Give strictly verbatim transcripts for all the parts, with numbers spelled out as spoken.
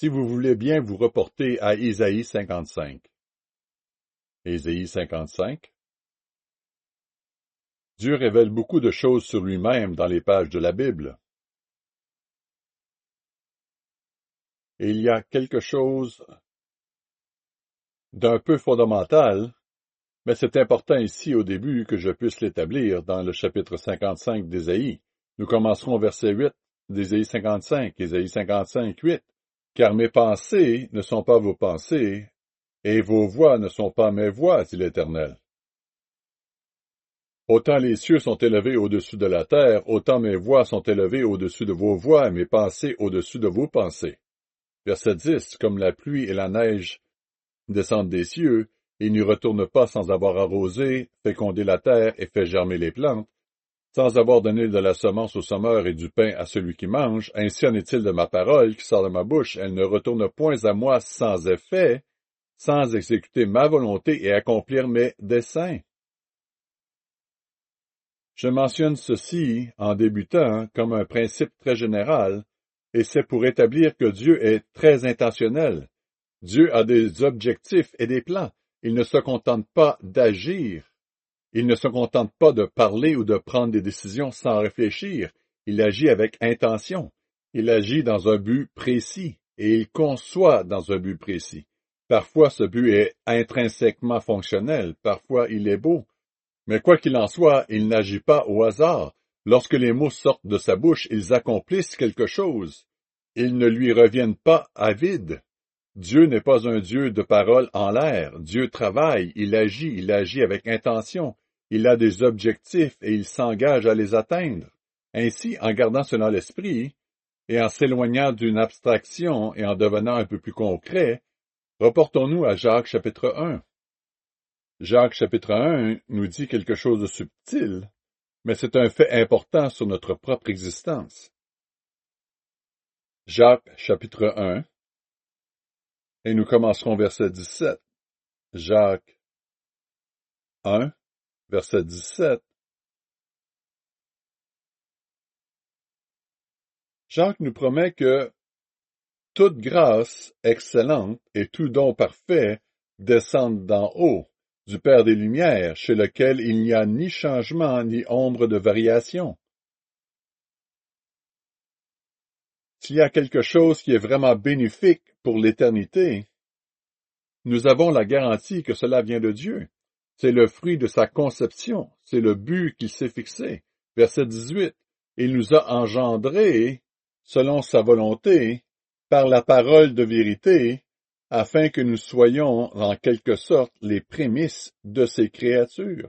Si vous voulez bien vous reporter à Ésaïe cinquante-cinq. Ésaïe cinquante-cinq. Dieu révèle beaucoup de choses sur lui-même dans les pages de la Bible. Et il y a quelque chose d'un peu fondamental, mais c'est important ici au début que je puisse l'établir dans le chapitre cinquante-cinq d'Ésaïe. Nous commencerons au verset huit d'Ésaïe cinquante-cinq, Ésaïe cinquante-cinq, huit. Car mes pensées ne sont pas vos pensées, et vos voix ne sont pas mes voix, dit l'Éternel. Autant les cieux sont élevés au-dessus de la terre, autant mes voix sont élevées au-dessus de vos voix, et mes pensées au-dessus de vos pensées. Verset dix. Comme la pluie et la neige descendent des cieux, et n'y retournent pas sans avoir arrosé, fécondé la terre et fait germer les plantes, sans avoir donné de la semence au semeur et du pain à celui qui mange, ainsi en est-il de ma parole qui sort de ma bouche, elle ne retourne point à moi sans effet, sans exécuter ma volonté et accomplir mes desseins. Je mentionne ceci en débutant comme un principe très général, et c'est pour établir que Dieu est très intentionnel. Dieu a des objectifs et des plans. Il ne se contente pas d'agir. Il ne se contente pas de parler ou de prendre des décisions sans réfléchir. Il agit avec intention. Il agit dans un but précis, et il conçoit dans un but précis. Parfois, ce but est intrinsèquement fonctionnel, parfois il est beau. Mais quoi qu'il en soit, il n'agit pas au hasard. Lorsque les mots sortent de sa bouche, ils accomplissent quelque chose. Ils ne lui reviennent pas à vide. Dieu n'est pas un Dieu de paroles en l'air. Dieu travaille, il agit, il agit avec intention. Il a des objectifs et il s'engage à les atteindre. Ainsi, en gardant cela à l'esprit, et en s'éloignant d'une abstraction et en devenant un peu plus concret, reportons-nous à Jacques chapitre un. Jacques chapitre un nous dit quelque chose de subtil, mais c'est un fait important sur notre propre existence. Jacques chapitre un, et nous commencerons verset dix-sept. Jacques un, verset dix-sept. Jacques nous promet que toute grâce excellente et tout don parfait descendent d'en haut, du Père des Lumières, chez lequel il n'y a ni changement ni ombre de variation. S'il y a quelque chose qui est vraiment bénéfique pour l'éternité, nous avons la garantie que cela vient de Dieu. C'est le fruit de sa conception, c'est le but qu'il s'est fixé. Verset dix-huit. Il nous a engendrés, selon sa volonté, par la parole de vérité, afin que nous soyons, en quelque sorte, les prémices de ses créatures.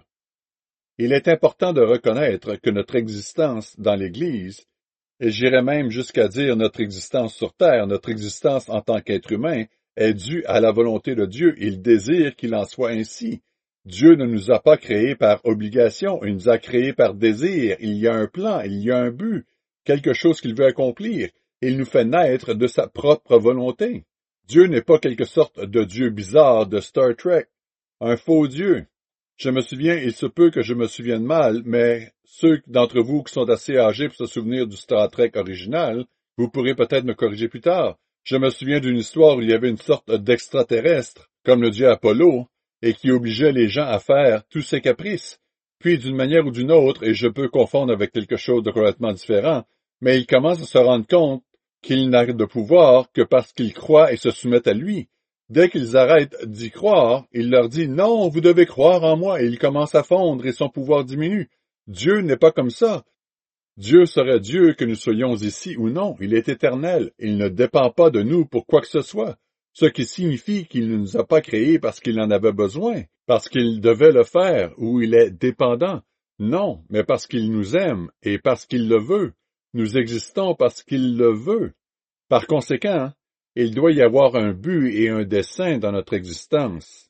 Il est important de reconnaître que notre existence dans l'Église, et j'irais même jusqu'à dire notre existence sur terre, notre existence en tant qu'être humain, est due à la volonté de Dieu. Il désire qu'il en soit ainsi. Dieu ne nous a pas créés par obligation, il nous a créés par désir. Il y a un plan, il y a un but, quelque chose qu'il veut accomplir. Il nous fait naître de sa propre volonté. Dieu n'est pas quelque sorte de Dieu bizarre de Star Trek, un faux Dieu. Je me souviens, il se peut que je me souvienne mal, mais ceux d'entre vous qui sont assez âgés pour se souvenir du Star Trek original, vous pourrez peut-être me corriger plus tard. Je me souviens d'une histoire où il y avait une sorte d'extraterrestre, comme le dieu Apollo, et qui obligeait les gens à faire tous ses caprices. Puis, d'une manière ou d'une autre, et je peux confondre avec quelque chose de complètement différent, mais ils commencent à se rendre compte qu'ils n'ont de pouvoir que parce qu'ils croient et se soumettent à lui. Dès qu'ils arrêtent d'y croire, il leur dit « Non, vous devez croire en moi » et ils commencent à fondre et son pouvoir diminue. Dieu n'est pas comme ça. Dieu serait Dieu que nous soyons ici ou non. Il est éternel. Il ne dépend pas de nous pour quoi que ce soit. Ce qui signifie qu'il ne nous a pas créés parce qu'il en avait besoin, parce qu'il devait le faire ou il est dépendant. Non, mais parce qu'il nous aime et parce qu'il le veut. Nous existons parce qu'il le veut. Par conséquent, il doit y avoir un but et un dessein dans notre existence.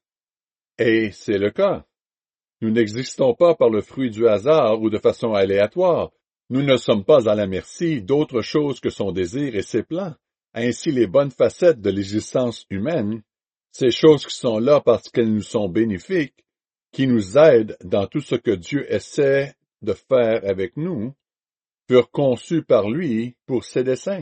Et c'est le cas. Nous n'existons pas par le fruit du hasard ou de façon aléatoire. Nous ne sommes pas à la merci d'autre chose que son désir et ses plans. Ainsi, les bonnes facettes de l'existence humaine, ces choses qui sont là parce qu'elles nous sont bénéfiques, qui nous aident dans tout ce que Dieu essaie de faire avec nous, furent conçues par lui pour ses desseins.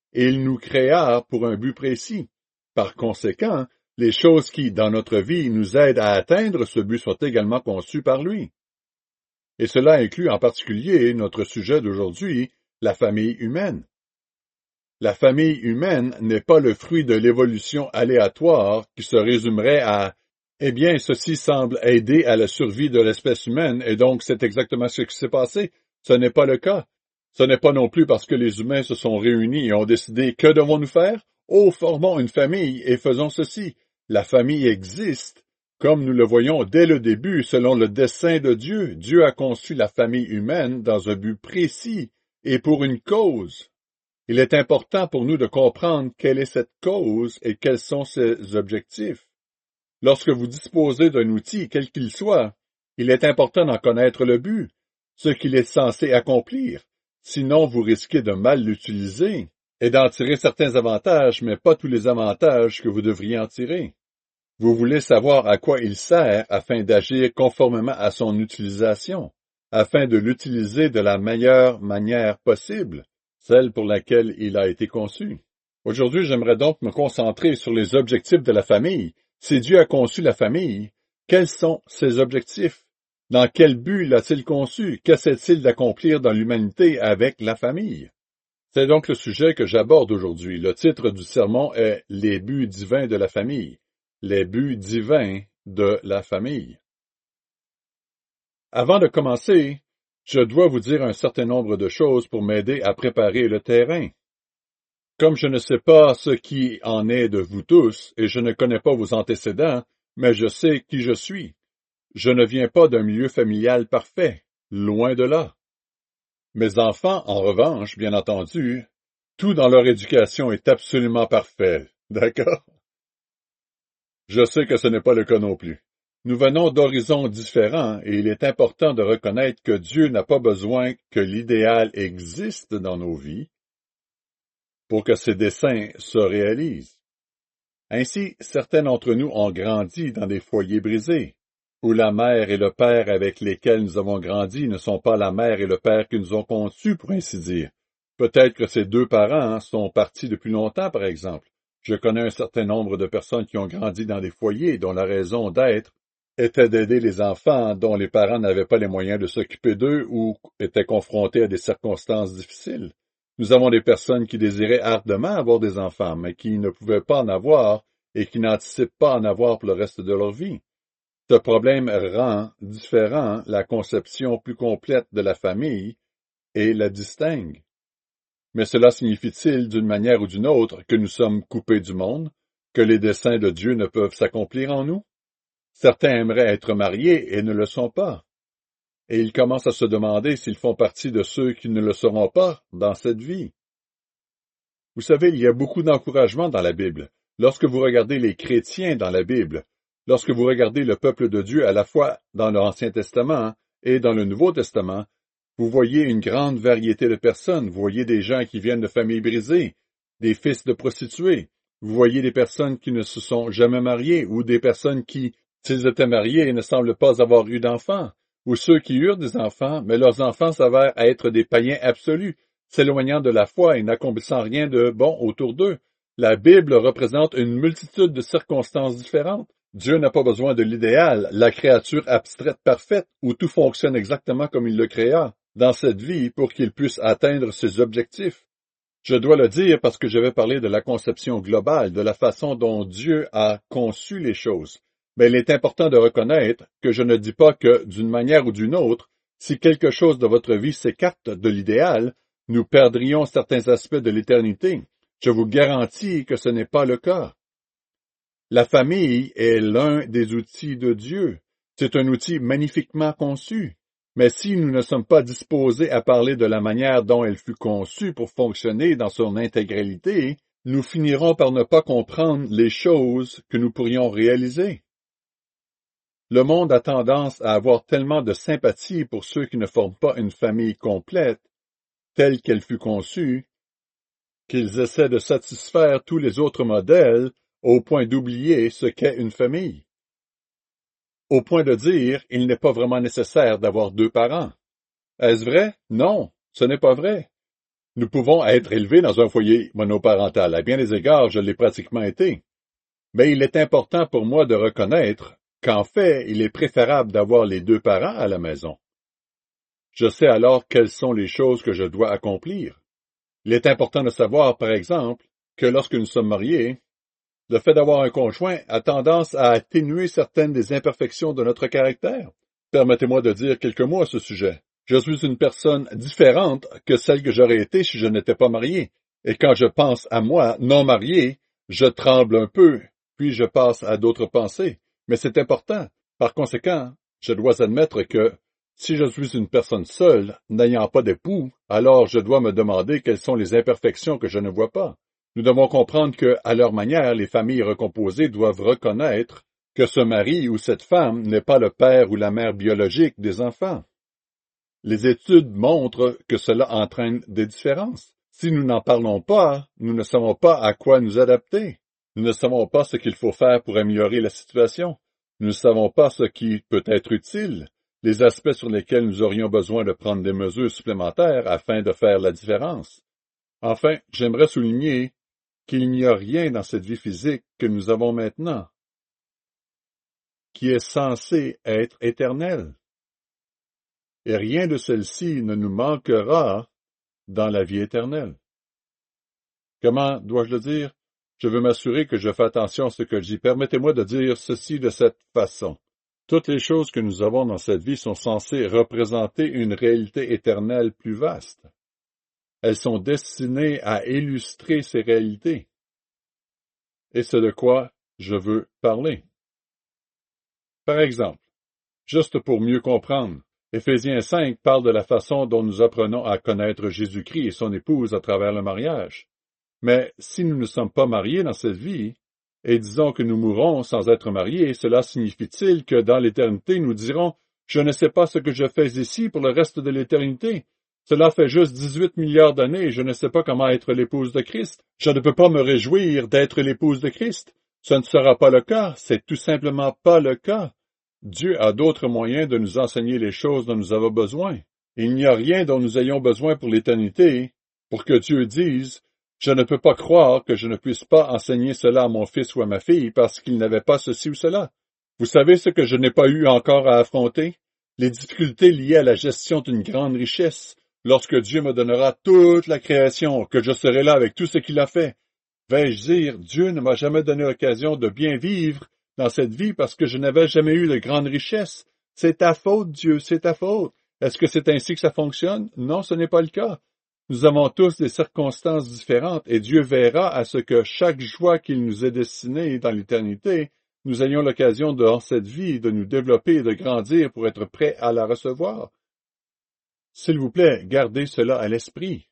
et il nous créa pour un but précis. Par conséquent, les choses qui, dans notre vie, nous aident à atteindre ce but sont également conçues par lui. Et cela inclut en particulier notre sujet d'aujourd'hui, la famille humaine. La famille humaine n'est pas le fruit de l'évolution aléatoire qui se résumerait à « Eh bien, ceci semble aider à la survie de l'espèce humaine et donc c'est exactement ce qui s'est passé ». Ce n'est pas le cas. Ce n'est pas non plus parce que les humains se sont réunis et ont décidé « Que devons-nous faire? Oh, formons une famille et faisons ceci ». La famille existe, comme nous le voyons dès le début, selon le dessein de Dieu. Dieu a conçu la famille humaine dans un but précis et pour une cause. Il est important pour nous de comprendre quelle est cette cause et quels sont ses objectifs. Lorsque vous disposez d'un outil, quel qu'il soit, il est important d'en connaître le but, ce qu'il est censé accomplir. Sinon, vous risquez de mal l'utiliser et d'en tirer certains avantages, mais pas tous les avantages que vous devriez en tirer. Vous voulez savoir à quoi il sert afin d'agir conformément à son utilisation, afin de l'utiliser de la meilleure manière possible, celle pour laquelle il a été conçu. Aujourd'hui, j'aimerais donc me concentrer sur les objectifs de la famille. Si Dieu a conçu la famille, quels sont ses objectifs? Dans quel but l'a-t-il conçu? Qu'essaie-t-il d'accomplir dans l'humanité avec la famille? C'est donc le sujet que j'aborde aujourd'hui. Le titre du sermon est « Les buts divins de la famille ». Les buts divins de la famille. Avant de commencer, je dois vous dire un certain nombre de choses pour m'aider à préparer le terrain. Comme je ne sais pas ce qui en est de vous tous, et je ne connais pas vos antécédents, mais je sais qui je suis. Je ne viens pas d'un milieu familial parfait, loin de là. Mes enfants, en revanche, bien entendu, tout dans leur éducation est absolument parfait, d'accord? Je sais que ce n'est pas le cas non plus. Nous venons d'horizons différents et il est important de reconnaître que Dieu n'a pas besoin que l'idéal existe dans nos vies pour que ses desseins se réalisent. Ainsi, certains d'entre nous ont grandi dans des foyers brisés, où la mère et le père avec lesquels nous avons grandi ne sont pas la mère et le père qui nous ont conçus, pour ainsi dire. Peut-être que ces deux parents sont partis depuis longtemps, par exemple. Je connais un certain nombre de personnes qui ont grandi dans des foyers dont la raison d'être était d'aider les enfants dont les parents n'avaient pas les moyens de s'occuper d'eux ou étaient confrontés à des circonstances difficiles. Nous avons des personnes qui désiraient ardemment avoir des enfants, mais qui ne pouvaient pas en avoir et qui n'anticipent pas en avoir pour le reste de leur vie. Ce problème rend différent la conception plus complète de la famille et la distingue. Mais cela signifie-t-il, d'une manière ou d'une autre, que nous sommes coupés du monde, que les desseins de Dieu ne peuvent s'accomplir en nous? Certains aimeraient être mariés et ne le sont pas. Et ils commencent à se demander s'ils font partie de ceux qui ne le seront pas dans cette vie. Vous savez, il y a beaucoup d'encouragement dans la Bible. Lorsque vous regardez les chrétiens dans la Bible, lorsque vous regardez le peuple de Dieu à la fois dans l'Ancien Testament et dans le Nouveau Testament, vous voyez une grande variété de personnes. Vous voyez des gens qui viennent de familles brisées, des fils de prostituées. Vous voyez des personnes qui ne se sont jamais mariées ou des personnes qui, s'ils étaient mariés, ne semblent pas avoir eu d'enfants, ou ceux qui eurent des enfants, mais leurs enfants s'avèrent être des païens absolus, s'éloignant de la foi et n'accomplissant rien de bon autour d'eux. La Bible représente une multitude de circonstances différentes. Dieu n'a pas besoin de l'idéal, la créature abstraite parfaite, où tout fonctionne exactement comme il le créa dans cette vie pour qu'il puisse atteindre ses objectifs. Je dois le dire parce que je vais parler de la conception globale, de la façon dont Dieu a conçu les choses. Mais il est important de reconnaître que je ne dis pas que, d'une manière ou d'une autre, si quelque chose de votre vie s'écarte de l'idéal, nous perdrions certains aspects de l'éternité. Je vous garantis que ce n'est pas le cas. La famille est l'un des outils de Dieu. C'est un outil magnifiquement conçu. Mais si nous ne sommes pas disposés à parler de la manière dont elle fut conçue pour fonctionner dans son intégralité, nous finirons par ne pas comprendre les choses que nous pourrions réaliser. Le monde a tendance à avoir tellement de sympathie pour ceux qui ne forment pas une famille complète, telle qu'elle fut conçue, qu'ils essaient de satisfaire tous les autres modèles au point d'oublier ce qu'est une famille. Au point de dire, il n'est pas vraiment nécessaire d'avoir deux parents. Est-ce vrai? Non, ce n'est pas vrai. Nous pouvons être élevés dans un foyer monoparental. À bien des égards, je l'ai pratiquement été. Mais il est important pour moi de reconnaître qu'en fait, il est préférable d'avoir les deux parents à la maison. Je sais alors quelles sont les choses que je dois accomplir. Il est important de savoir, par exemple, que lorsque nous sommes mariés, le fait d'avoir un conjoint a tendance à atténuer certaines des imperfections de notre caractère. Permettez-moi de dire quelques mots à ce sujet. Je suis une personne différente que celle que j'aurais été si je n'étais pas marié. Et quand je pense à moi, non marié, je tremble un peu, puis je passe à d'autres pensées. Mais c'est important. Par conséquent, je dois admettre que si je suis une personne seule, n'ayant pas d'époux, alors je dois me demander quelles sont les imperfections que je ne vois pas. Nous devons comprendre que, à leur manière, les familles recomposées doivent reconnaître que ce mari ou cette femme n'est pas le père ou la mère biologique des enfants. Les études montrent que cela entraîne des différences. Si nous n'en parlons pas, nous ne savons pas à quoi nous adapter. Nous ne savons pas ce qu'il faut faire pour améliorer la situation. Nous ne savons pas ce qui peut être utile, les aspects sur lesquels nous aurions besoin de prendre des mesures supplémentaires afin de faire la différence. Enfin, j'aimerais souligner qu'il n'y a rien dans cette vie physique que nous avons maintenant qui est censé être éternel. Et rien de celle-ci ne nous manquera dans la vie éternelle. Comment dois-je le dire? Je veux m'assurer que je fais attention à ce que je dis. Permettez-moi de dire ceci de cette façon. Toutes les choses que nous avons dans cette vie sont censées représenter une réalité éternelle plus vaste. Elles sont destinées à illustrer ces réalités. Et c'est de quoi je veux parler. Par exemple, juste pour mieux comprendre, Éphésiens cinq parle de la façon dont nous apprenons à connaître Jésus-Christ et son épouse à travers le mariage. Mais si nous ne sommes pas mariés dans cette vie, et disons que nous mourrons sans être mariés, cela signifie-t-il que dans l'éternité nous dirons « Je ne sais pas ce que je fais ici pour le reste de l'éternité. Cela fait juste dix-huit milliards d'années et je ne sais pas comment être l'épouse de Christ. Je ne peux pas me réjouir d'être l'épouse de Christ. » Ce ne sera pas le cas, c'est tout simplement pas le cas. Dieu a d'autres moyens de nous enseigner les choses dont nous avons besoin. Il n'y a rien dont nous ayons besoin pour l'éternité, pour que Dieu dise « Je ne peux pas croire que je ne puisse pas enseigner cela à mon fils ou à ma fille parce qu'il n'avait pas ceci ou cela. » Vous savez ce que je n'ai pas eu encore à affronter? Les difficultés liées à la gestion d'une grande richesse. Lorsque Dieu me donnera toute la création, que je serai là avec tout ce qu'il a fait, vais-je dire, Dieu ne m'a jamais donné l'occasion de bien vivre dans cette vie parce que je n'avais jamais eu de grande richesse. C'est ta faute, Dieu, c'est ta faute. Est-ce que c'est ainsi que ça fonctionne? Non, ce n'est pas le cas. Nous avons tous des circonstances différentes et Dieu verra à ce que chaque joie qu'il nous est destiné dans l'éternité, nous ayons l'occasion dans cette vie de nous développer et de grandir pour être prêts à la recevoir. S'il vous plaît, gardez cela à l'esprit.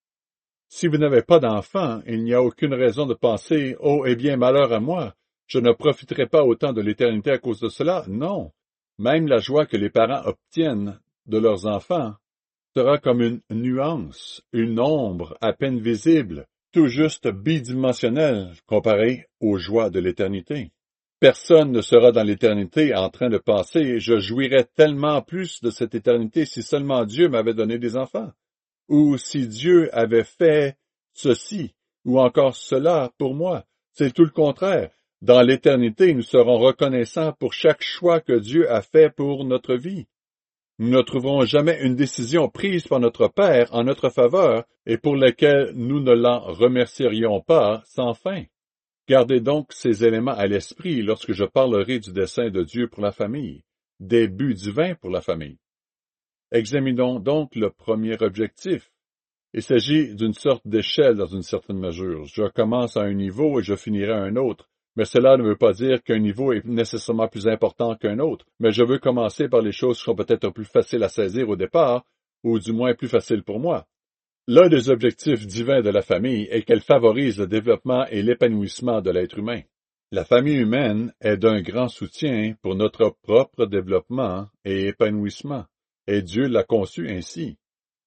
Si vous n'avez pas d'enfant, il n'y a aucune raison de penser « Oh, eh bien, malheur à moi, je ne profiterai pas autant de l'éternité à cause de cela. » Non. Même la joie que les parents obtiennent de leurs enfants sera comme une nuance, une ombre à peine visible, tout juste bidimensionnelle comparée aux joies de l'éternité. Personne ne sera dans l'éternité en train de penser « Je jouirais tellement plus de cette éternité si seulement Dieu m'avait donné des enfants. » Ou si Dieu avait fait ceci, ou encore cela pour moi. C'est tout le contraire. Dans l'éternité, nous serons reconnaissants pour chaque choix que Dieu a fait pour notre vie. Nous ne trouverons jamais une décision prise par notre Père en notre faveur et pour laquelle nous ne l'en remercierions pas sans fin. Gardez donc ces éléments à l'esprit lorsque je parlerai du dessein de Dieu pour la famille, des buts divins pour la famille. Examinons donc le premier objectif. Il s'agit d'une sorte d'échelle dans une certaine mesure. Je commence à un niveau et je finirai à un autre. Mais cela ne veut pas dire qu'un niveau est nécessairement plus important qu'un autre. Mais je veux commencer par les choses qui sont peut-être plus faciles à saisir au départ, ou du moins plus faciles pour moi. L'un des objectifs divins de la famille est qu'elle favorise le développement et l'épanouissement de l'être humain. La famille humaine est d'un grand soutien pour notre propre développement et épanouissement. Et Dieu l'a conçu ainsi.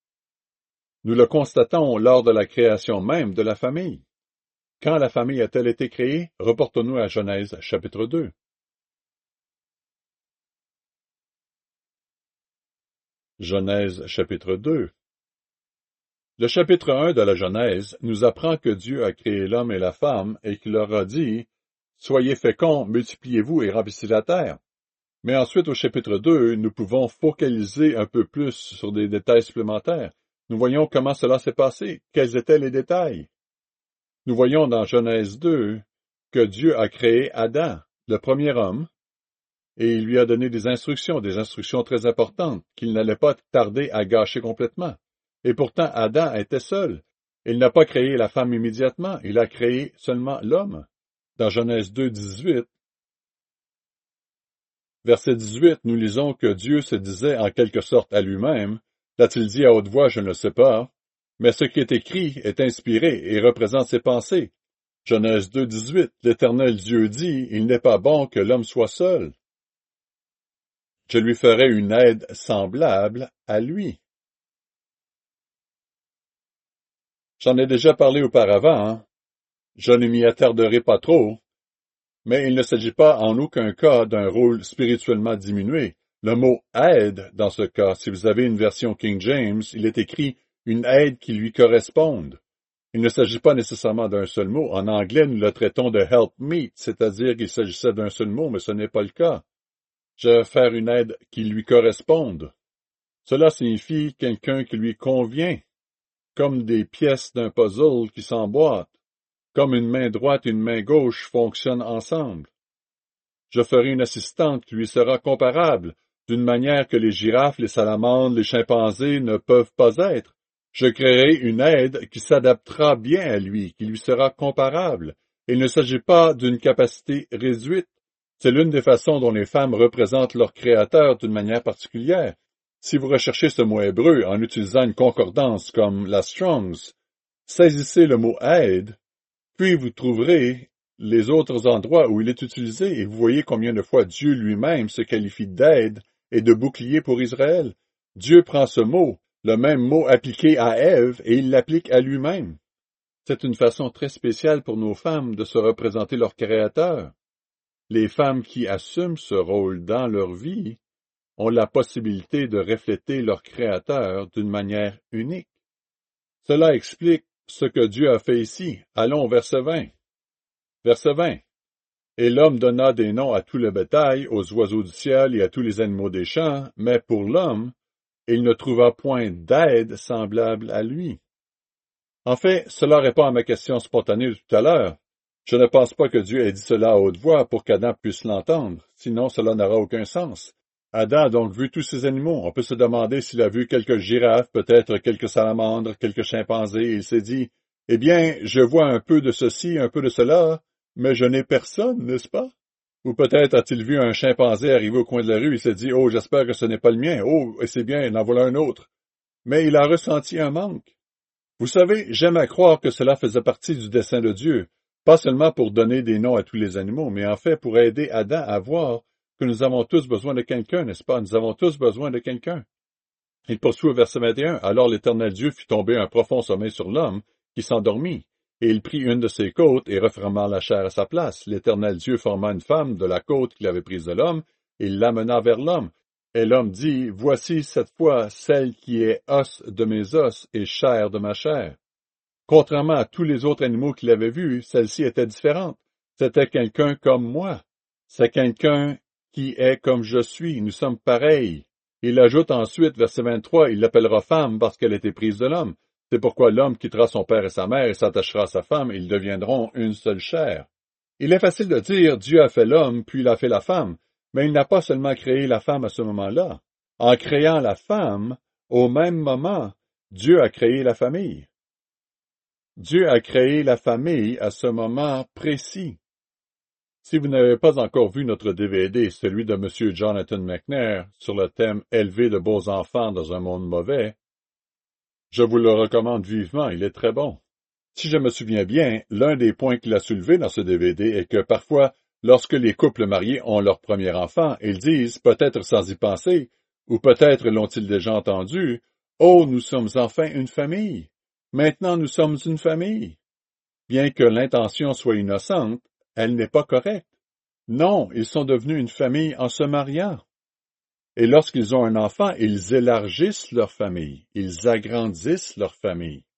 Nous le constatons lors de la création même de la famille. Quand la famille a-t-elle été créée? Reportons-nous à Genèse chapitre deux. Genèse chapitre deux. Le chapitre un de la Genèse nous apprend que Dieu a créé l'homme et la femme et qu'il leur a dit « Soyez féconds, multipliez-vous et remplissez la terre ». Mais ensuite, au chapitre deux, nous pouvons focaliser un peu plus sur des détails supplémentaires. Nous voyons comment cela s'est passé, quels étaient les détails. Nous voyons dans Genèse deux que Dieu a créé Adam, le premier homme, et il lui a donné des instructions, des instructions très importantes, qu'il n'allait pas tarder à gâcher complètement. Et pourtant, Adam était seul. Il n'a pas créé la femme immédiatement, il a créé seulement l'homme. Dans Genèse deux, dix-huit, verset dix-huit, nous lisons que Dieu se disait en quelque sorte à lui-même, l'a-t-il dit à haute voix, je ne le sais pas, mais ce qui est écrit est inspiré et représente ses pensées. Genèse deux, dix-huit, l'Éternel Dieu dit, il n'est pas bon que l'homme soit seul. Je lui ferai une aide semblable à lui. J'en ai déjà parlé auparavant, hein? Je ne m'y attarderai pas trop, mais il ne s'agit pas en aucun cas d'un rôle spirituellement diminué. Le mot « aide » dans ce cas, si vous avez une version King James, il est écrit « une aide qui lui corresponde ». Il ne s'agit pas nécessairement d'un seul mot. En anglais, nous le traitons de « help meet », c'est-à-dire qu'il s'agissait d'un seul mot, mais ce n'est pas le cas. Je vais faire une aide qui lui corresponde. Cela signifie quelqu'un qui lui convient, comme des pièces d'un puzzle qui s'emboîtent, comme une main droite et une main gauche fonctionnent ensemble. Je ferai une assistante qui lui sera comparable, d'une manière que les girafes, les salamandres, les chimpanzés ne peuvent pas être. Je créerai une aide qui s'adaptera bien à lui, qui lui sera comparable. Il ne s'agit pas d'une capacité réduite. C'est l'une des façons dont les femmes représentent leur créateur d'une manière particulière. Si vous recherchez ce mot hébreu en utilisant une concordance comme la Strong's, saisissez le mot « aide », puis vous trouverez les autres endroits où il est utilisé et vous voyez combien de fois Dieu lui-même se qualifie d'aide et de bouclier pour Israël. Dieu prend ce mot, le même mot appliqué à Ève, et il l'applique à lui-même. C'est une façon très spéciale pour nos femmes de se représenter leur Créateur. Les femmes qui assument ce rôle dans leur vie ont la possibilité de refléter leur Créateur d'une manière unique. Cela explique ce que Dieu a fait ici. Allons au verset vingt. Verset vingt. Et l'homme donna des noms à tout le bétail, aux oiseaux du ciel et à tous les animaux des champs, mais pour l'homme, il ne trouva point d'aide semblable à lui. En fait, cela répond à ma question spontanée de tout à l'heure. Je ne pense pas que Dieu ait dit cela à haute voix pour qu'Adam puisse l'entendre, sinon cela n'aura aucun sens. Adam a donc vu tous ces animaux. On peut se demander s'il a vu quelques girafes, peut-être quelques salamandres, quelques chimpanzés, et il s'est dit, « Eh bien, je vois un peu de ceci, un peu de cela, mais je n'ai personne, n'est-ce pas? » Ou peut-être a-t-il vu un chimpanzé arriver au coin de la rue, et il s'est dit, « Oh, j'espère que ce n'est pas le mien. Oh, et c'est bien, en voilà un autre. » Mais il a ressenti un manque. Vous savez, j'aime à croire que cela faisait partie du dessein de Dieu, pas seulement pour donner des noms à tous les animaux, mais en fait pour aider Adam à voir que nous avons tous besoin de quelqu'un, n'est-ce pas? Nous avons tous besoin de quelqu'un. Il poursuit au verset vingt et un. Alors l'Éternel Dieu fit tomber un profond sommeil sur l'homme, qui s'endormit. Et il prit une de ses côtes et referma la chair à sa place. L'Éternel Dieu forma une femme de la côte qu'il avait prise de l'homme, et il l'amena vers l'homme. Et l'homme dit, voici cette fois celle qui est os de mes os et chair de ma chair. Contrairement à tous les autres animaux qu'il avait vus, celle-ci était différente. C'était quelqu'un comme moi. C'est quelqu'un qui est comme je suis. Nous sommes pareils. Il ajoute ensuite, verset vingt-trois, il l'appellera femme parce qu'elle était prise de l'homme. C'est pourquoi l'homme quittera son père et sa mère et s'attachera à sa femme, et ils deviendront une seule chair. Il est facile de dire, Dieu a fait l'homme, puis il a fait la femme, mais il n'a pas seulement créé la femme à ce moment-là. En créant la femme, au même moment, Dieu a créé la famille. Dieu a créé la famille à ce moment précis. Si vous n'avez pas encore vu notre D V D, celui de M. Jonathan McNair, sur le thème « Élever de beaux enfants dans un monde mauvais », je vous le recommande vivement, il est très bon. Si je me souviens bien, l'un des points qu'il a soulevé dans ce D V D est que parfois, lorsque les couples mariés ont leur premier enfant, ils disent, peut-être sans y penser, ou peut-être l'ont-ils déjà entendu, « Oh, nous sommes enfin une famille. Maintenant nous sommes une famille. » Bien que l'intention soit innocente, elle n'est pas correcte. Non, ils sont devenus une famille en se mariant. Et lorsqu'ils ont un enfant, ils élargissent leur famille, ils agrandissent leur famille.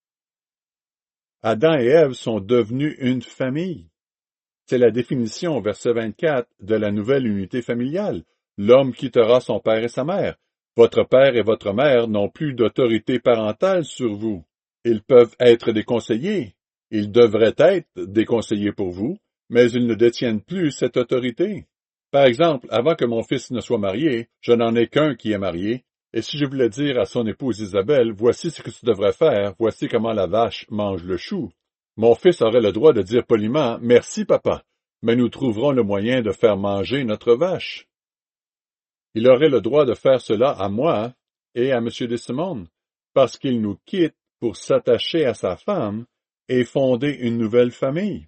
Adam et Ève sont devenus une famille. C'est la définition, verset vingt-quatre, de la nouvelle unité familiale. L'homme quittera son père et sa mère. Votre père et votre mère n'ont plus d'autorité parentale sur vous. Ils peuvent être des conseillers. Ils devraient être des conseillers pour vous, mais ils ne détiennent plus cette autorité. Par exemple, avant que mon fils ne soit marié, je n'en ai qu'un qui est marié, et si je voulais dire à son épouse Isabelle, voici ce que tu devrais faire, voici comment la vache mange le chou, mon fils aurait le droit de dire poliment, merci papa, mais nous trouverons le moyen de faire manger notre vache. Il aurait le droit de faire cela à moi et à M. Desimones, parce qu'il nous quitte pour s'attacher à sa femme et fonder une nouvelle famille.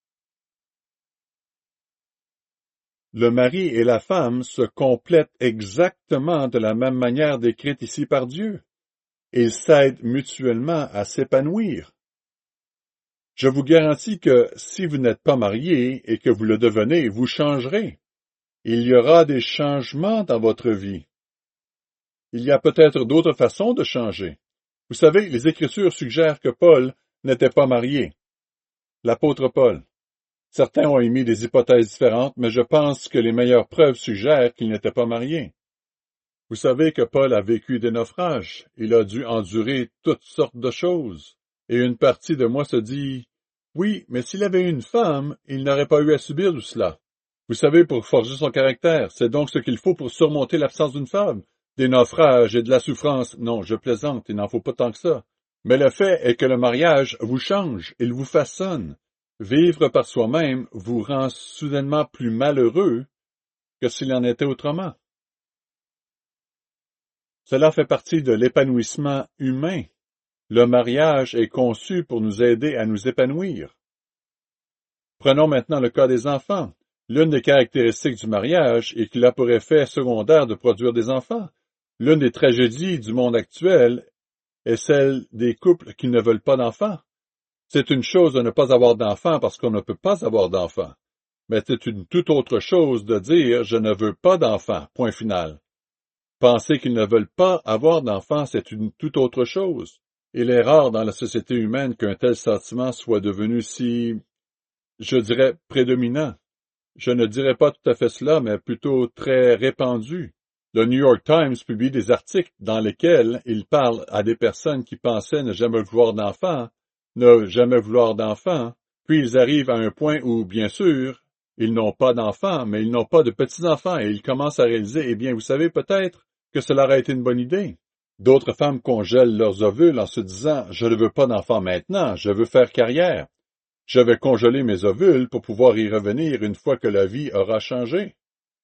Le mari et la femme se complètent exactement de la même manière décrite ici par Dieu. Ils s'aident mutuellement à s'épanouir. Je vous garantis que si vous n'êtes pas marié et que vous le devenez, vous changerez. Il y aura des changements dans votre vie. Il y a peut-être d'autres façons de changer. Vous savez, les Écritures suggèrent que Paul n'était pas marié. L'apôtre Paul. Certains ont émis des hypothèses différentes, mais je pense que les meilleures preuves suggèrent qu'il n'était pas marié. Vous savez que Paul a vécu des naufrages. Il a dû endurer toutes sortes de choses. Et une partie de moi se dit, oui, mais s'il avait eu une femme, il n'aurait pas eu à subir tout cela. Vous savez, pour forger son caractère, c'est donc ce qu'il faut pour surmonter l'absence d'une femme. Des naufrages et de la souffrance. Non, je plaisante, il n'en faut pas tant que ça. Mais le fait est que le mariage vous change, il vous façonne. Vivre par soi-même vous rend soudainement plus malheureux que s'il en était autrement. Cela fait partie de l'épanouissement humain. Le mariage est conçu pour nous aider à nous épanouir. Prenons maintenant le cas des enfants. L'une des caractéristiques du mariage est qu'il a pour effet secondaire de produire des enfants. L'une des tragédies du monde actuel est celle des couples qui ne veulent pas d'enfants. C'est une chose de ne pas avoir d'enfants parce qu'on ne peut pas avoir d'enfants. Mais c'est une toute autre chose de dire « je ne veux pas d'enfants », point final. Penser qu'ils ne veulent pas avoir d'enfants, c'est une toute autre chose. Il est rare dans la société humaine qu'un tel sentiment soit devenu si, je dirais, prédominant. Je ne dirais pas tout à fait cela, mais plutôt très répandu. Le New York Times publie des articles dans lesquels il parle à des personnes qui pensaient ne jamais vouloir d'enfants, ne jamais vouloir d'enfants, puis ils arrivent à un point où, bien sûr, ils n'ont pas d'enfants, mais ils n'ont pas de petits-enfants, et ils commencent à réaliser, eh bien, vous savez peut-être que cela aurait été une bonne idée. D'autres femmes congèlent leurs ovules en se disant, je ne veux pas d'enfants maintenant, je veux faire carrière. Je vais congeler mes ovules pour pouvoir y revenir une fois que la vie aura changé.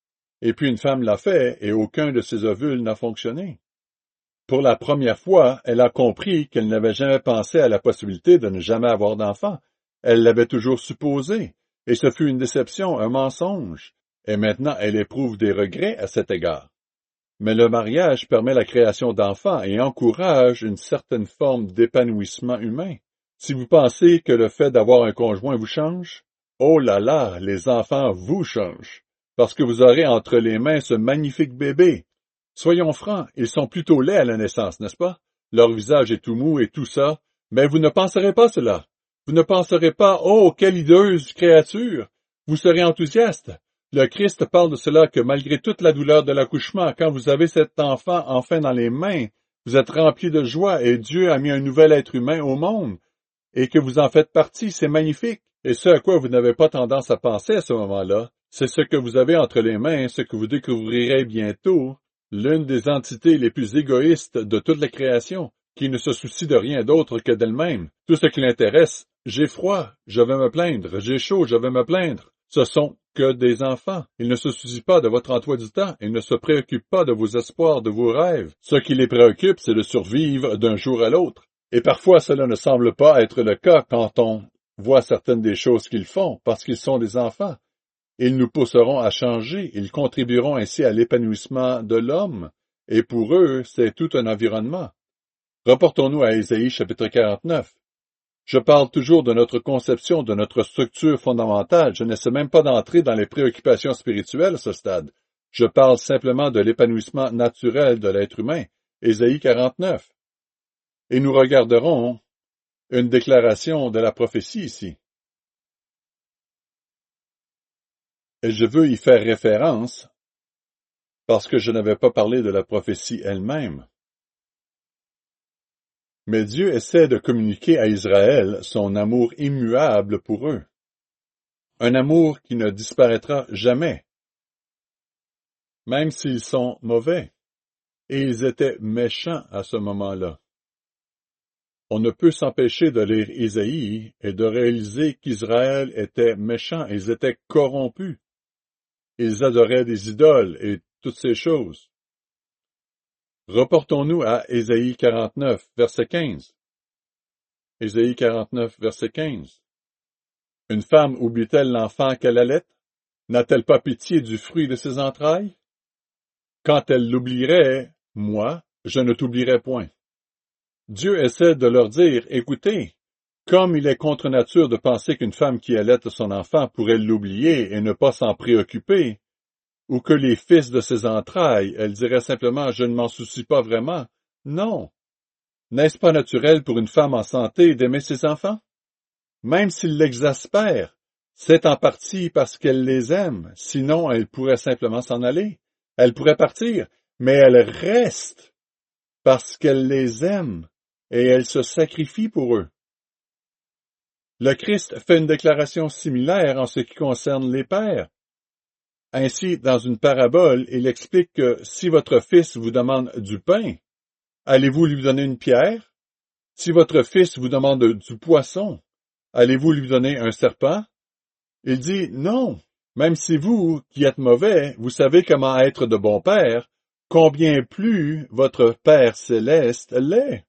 Et puis une femme l'a fait, et aucun de ses ovules n'a fonctionné. Pour la première fois, elle a compris qu'elle n'avait jamais pensé à la possibilité de ne jamais avoir d'enfant. Elle l'avait toujours supposé, et ce fut une déception, un mensonge. Et maintenant, elle éprouve des regrets à cet égard. Mais le mariage permet la création d'enfants et encourage une certaine forme d'épanouissement humain. Si vous pensez que le fait d'avoir un conjoint vous change, oh là là, les enfants vous changent, parce que vous aurez entre les mains ce magnifique bébé. Soyons francs, ils sont plutôt laids à la naissance, n'est-ce pas? Leur visage est tout mou et tout ça, mais vous ne penserez pas cela. Vous ne penserez pas, oh, quelle hideuse créature! Vous serez enthousiaste. Le Christ parle de cela que malgré toute la douleur de l'accouchement, quand vous avez cet enfant enfin dans les mains, vous êtes rempli de joie et Dieu a mis un nouvel être humain au monde, et que vous en faites partie, c'est magnifique. Et ce à quoi vous n'avez pas tendance à penser à ce moment-là, c'est ce que vous avez entre les mains, ce que vous découvrirez bientôt, l'une des entités les plus égoïstes de toute la création, qui ne se soucie de rien d'autre que d'elle-même. Tout ce qui l'intéresse, j'ai froid, je vais me plaindre, j'ai chaud, je vais me plaindre. Ce sont que des enfants. Ils ne se soucient pas de votre emploi du temps, ils ne se préoccupent pas de vos espoirs, de vos rêves. Ce qui les préoccupe, c'est de survivre d'un jour à l'autre. Et parfois cela ne semble pas être le cas quand on voit certaines des choses qu'ils font, parce qu'ils sont des enfants. Ils nous pousseront à changer, ils contribueront ainsi à l'épanouissement de l'homme, et pour eux, c'est tout un environnement. Reportons-nous à Ésaïe chapitre quarante-neuf. Je parle toujours de notre conception, de notre structure fondamentale, je n'essaie même pas d'entrer dans les préoccupations spirituelles à ce stade. Je parle simplement de l'épanouissement naturel de l'être humain. Ésaïe quarante-neuf. Et nous regarderons une déclaration de la prophétie ici. Et je veux y faire référence parce que je n'avais pas parlé de la prophétie elle-même. Mais Dieu essaie de communiquer à Israël son amour immuable pour eux. Un amour qui ne disparaîtra jamais, même s'ils sont mauvais. Et ils étaient méchants à ce moment-là. On ne peut s'empêcher de lire Isaïe et de réaliser qu'Israël était méchant, ils étaient corrompus. Ils adoraient des idoles et toutes ces choses. Reportons-nous à Ésaïe quarante-neuf, verset quinze. Ésaïe quarante-neuf, verset quinze. Une femme oublie-t-elle l'enfant qu'elle allait? N'a-t-elle pas pitié du fruit de ses entrailles? Quand elle l'oublierait, moi, je ne t'oublierai point. Dieu essaie de leur dire, écoutez, comme il est contre nature de penser qu'une femme qui allait son enfant pourrait l'oublier et ne pas s'en préoccuper, ou que les fils de ses entrailles, elle dirait simplement, je ne m'en soucie pas vraiment. Non. N'est-ce pas naturel pour une femme en santé d'aimer ses enfants? Même s'ils l'exaspèrent, c'est en partie parce qu'elle les aime, sinon elle pourrait simplement s'en aller. Elle pourrait partir, mais elle reste parce qu'elle les aime et elle se sacrifie pour eux. Le Christ fait une déclaration similaire en ce qui concerne les pères. Ainsi, dans une parabole, il explique que si votre fils vous demande du pain, allez-vous lui donner une pierre? Si votre fils vous demande du poisson, allez-vous lui donner un serpent? Il dit non. Même si vous, qui êtes mauvais, vous savez comment être de bon père, combien plus votre Père céleste l'est.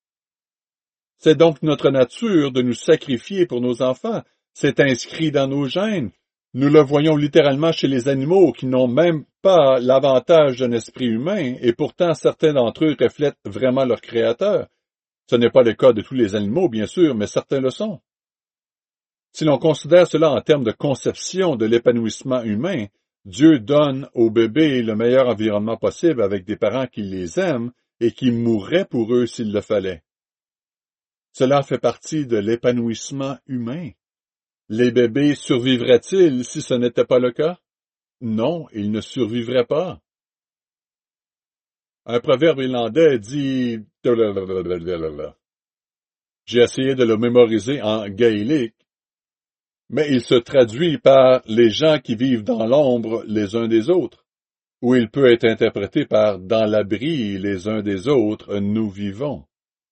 C'est donc notre nature de nous sacrifier pour nos enfants. C'est inscrit dans nos gènes. Nous le voyons littéralement chez les animaux qui n'ont même pas l'avantage d'un esprit humain, et pourtant certains d'entre eux reflètent vraiment leur Créateur. Ce n'est pas le cas de tous les animaux, bien sûr, mais certains le sont. Si l'on considère cela en termes de conception de l'épanouissement humain, Dieu donne aux bébés le meilleur environnement possible avec des parents qui les aiment et qui mourraient pour eux s'il le fallait. Cela fait partie de l'épanouissement humain. Les bébés survivraient-ils si ce n'était pas le cas? Non, ils ne survivraient pas. Un proverbe irlandais dit... J'ai essayé de le mémoriser en gaélique, mais il se traduit par les gens qui vivent dans l'ombre les uns des autres, ou il peut être interprété par dans l'abri les uns des autres nous vivons.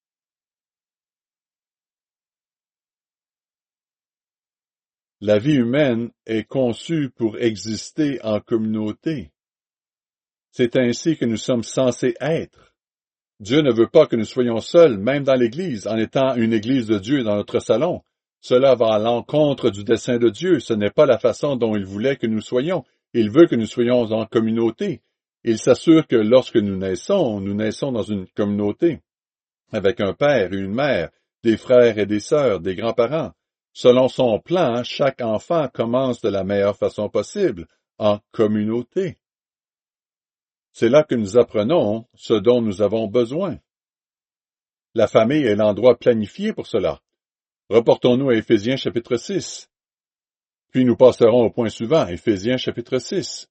La vie humaine est conçue pour exister en communauté. C'est ainsi que nous sommes censés être. Dieu ne veut pas que nous soyons seuls, même dans l'Église, en étant une Église de Dieu dans notre salon. Cela va à l'encontre du dessein de Dieu. Ce n'est pas la façon dont il voulait que nous soyons. Il veut que nous soyons en communauté. Il s'assure que lorsque nous naissons, nous naissons dans une communauté, avec un père et une mère, des frères et des sœurs, des grands-parents. Selon son plan, chaque enfant commence de la meilleure façon possible, en communauté. C'est là que nous apprenons ce dont nous avons besoin. La famille est l'endroit planifié pour cela. Reportons-nous à Éphésiens chapitre six. Puis nous passerons au point suivant, Éphésiens chapitre six.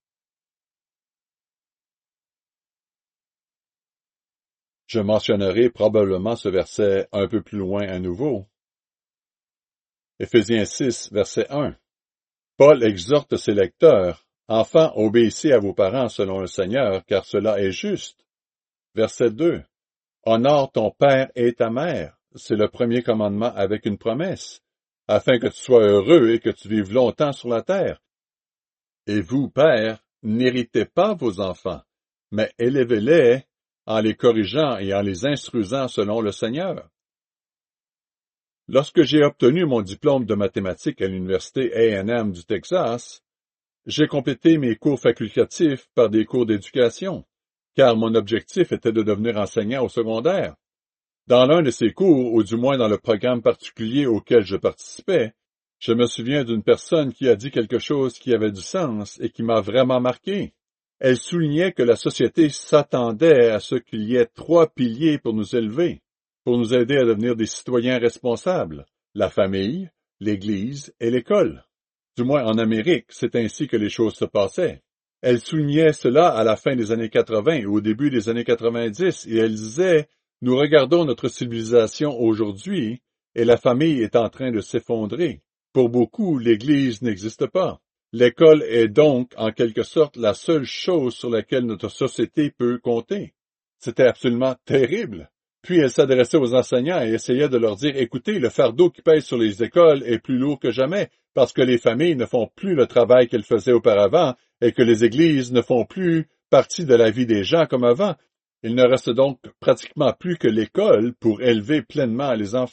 Je mentionnerai probablement ce verset un peu plus loin à nouveau. Éphésiens six, verset un. Paul exhorte ses lecteurs, « Enfants, obéissez à vos parents selon le Seigneur, car cela est juste. » Verset deux. « Honore ton père et ta mère. » C'est le premier commandement avec une promesse, afin que tu sois heureux et que tu vives longtemps sur la terre. Et vous, pères, n'héritez pas vos enfants, mais élevez-les en les corrigeant et en les instruisant selon le Seigneur. Lorsque j'ai obtenu mon diplôme de mathématiques à l'université A and M du Texas, j'ai complété mes cours facultatifs par des cours d'éducation, car mon objectif était de devenir enseignant au secondaire. Dans l'un de ces cours, ou du moins dans le programme particulier auquel je participais, je me souviens d'une personne qui a dit quelque chose qui avait du sens et qui m'a vraiment marqué. Elle soulignait que la société s'attendait à ce qu'il y ait trois piliers pour nous élever. pour nous aider à devenir des citoyens responsables, la famille, l'Église et l'école. Du moins en Amérique, c'est ainsi que les choses se passaient. Elle soulignait cela à la fin des années quatre-vingt et au début des années quatre-vingt-dix, et elle disait « Nous regardons notre civilisation aujourd'hui, et la famille est en train de s'effondrer. Pour beaucoup, l'Église n'existe pas. L'école est donc, en quelque sorte, la seule chose sur laquelle notre société peut compter. » C'était absolument terrible. Puis elle s'adressait aux enseignants et essayait de leur dire « Écoutez, le fardeau qui pèse sur les écoles est plus lourd que jamais, parce que les familles ne font plus le travail qu'elles faisaient auparavant, et que les églises ne font plus partie de la vie des gens comme avant. Il ne reste donc pratiquement plus que l'école pour élever pleinement les enfants. »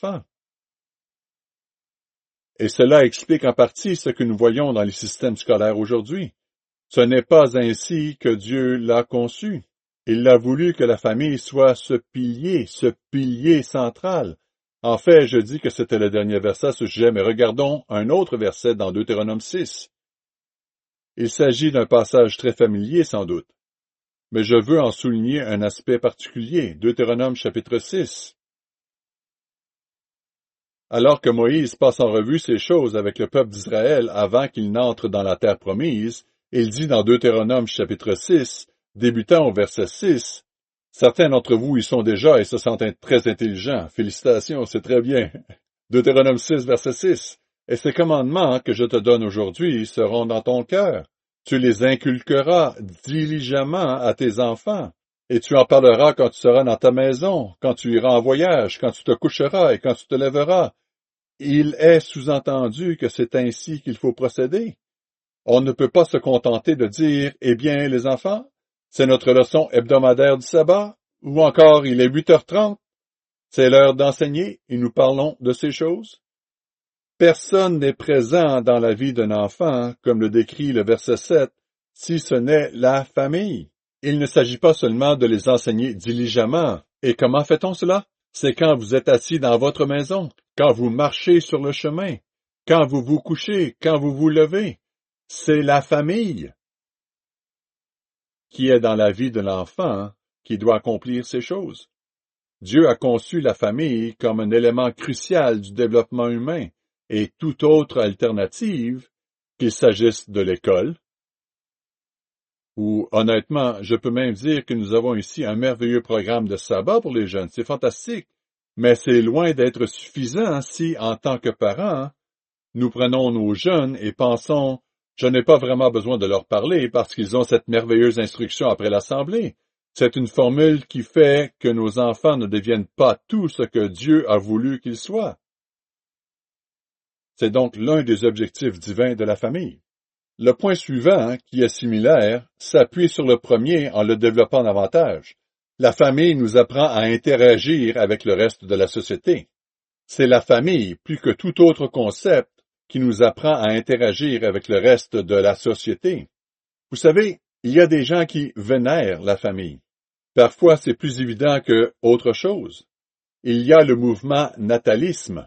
Et cela explique en partie ce que nous voyons dans les systèmes scolaires aujourd'hui. Ce n'est pas ainsi que Dieu l'a conçu. Il a voulu que la famille soit ce pilier, ce pilier central. En fait, je dis que c'était le dernier verset à ce sujet, mais regardons un autre verset dans Deutéronome six. Il s'agit d'un passage très familier sans doute, mais je veux en souligner un aspect particulier, Deutéronome chapitre six. Alors que Moïse passe en revue ces choses avec le peuple d'Israël avant qu'il n'entre dans la terre promise, il dit dans Deutéronome chapitre six, débutant au verset six, « Certains d'entre vous y sont déjà et se sentent très intelligents. Félicitations, c'est très bien. » Deutéronome six, verset six. « Et ces commandements que je te donne aujourd'hui seront dans ton cœur. Tu les inculqueras diligemment à tes enfants. Et tu en parleras quand tu seras dans ta maison, quand tu iras en voyage, quand tu te coucheras et quand tu te lèveras. Il est sous-entendu que c'est ainsi qu'il faut procéder. On ne peut pas se contenter de dire « Eh bien, les enfants, c'est notre leçon hebdomadaire du sabbat » ou encore « Il est huit heures trente, c'est l'heure d'enseigner et nous parlons de ces choses. » Personne n'est présent dans la vie d'un enfant, comme le décrit le verset sept, si ce n'est la famille. Il ne s'agit pas seulement de les enseigner diligemment. Et comment fait-on cela? C'est quand vous êtes assis dans votre maison, quand vous marchez sur le chemin, quand vous vous couchez, quand vous vous levez. C'est la famille qui est dans la vie de l'enfant qui doit accomplir ces choses. Dieu a conçu la famille comme un élément crucial du développement humain et toute autre alternative, qu'il s'agisse de l'école, ou honnêtement, je peux même dire que nous avons ici un merveilleux programme de sabbat pour les jeunes. C'est fantastique, mais c'est loin d'être suffisant si, en tant que parents, nous prenons nos jeunes et pensons « Je n'ai pas vraiment besoin de leur parler parce qu'ils ont cette merveilleuse instruction après l'assemblée. » C'est une formule qui fait que nos enfants ne deviennent pas tout ce que Dieu a voulu qu'ils soient. C'est donc l'un des objectifs divins de la famille. Le point suivant, qui est similaire, s'appuie sur le premier en le développant davantage. La famille nous apprend à interagir avec le reste de la société. C'est la famille, plus que tout autre concept, qui nous apprend à interagir avec le reste de la société. Vous savez, il y a des gens qui vénèrent la famille. Parfois, c'est plus évident que autre chose. Il y a le mouvement natalisme,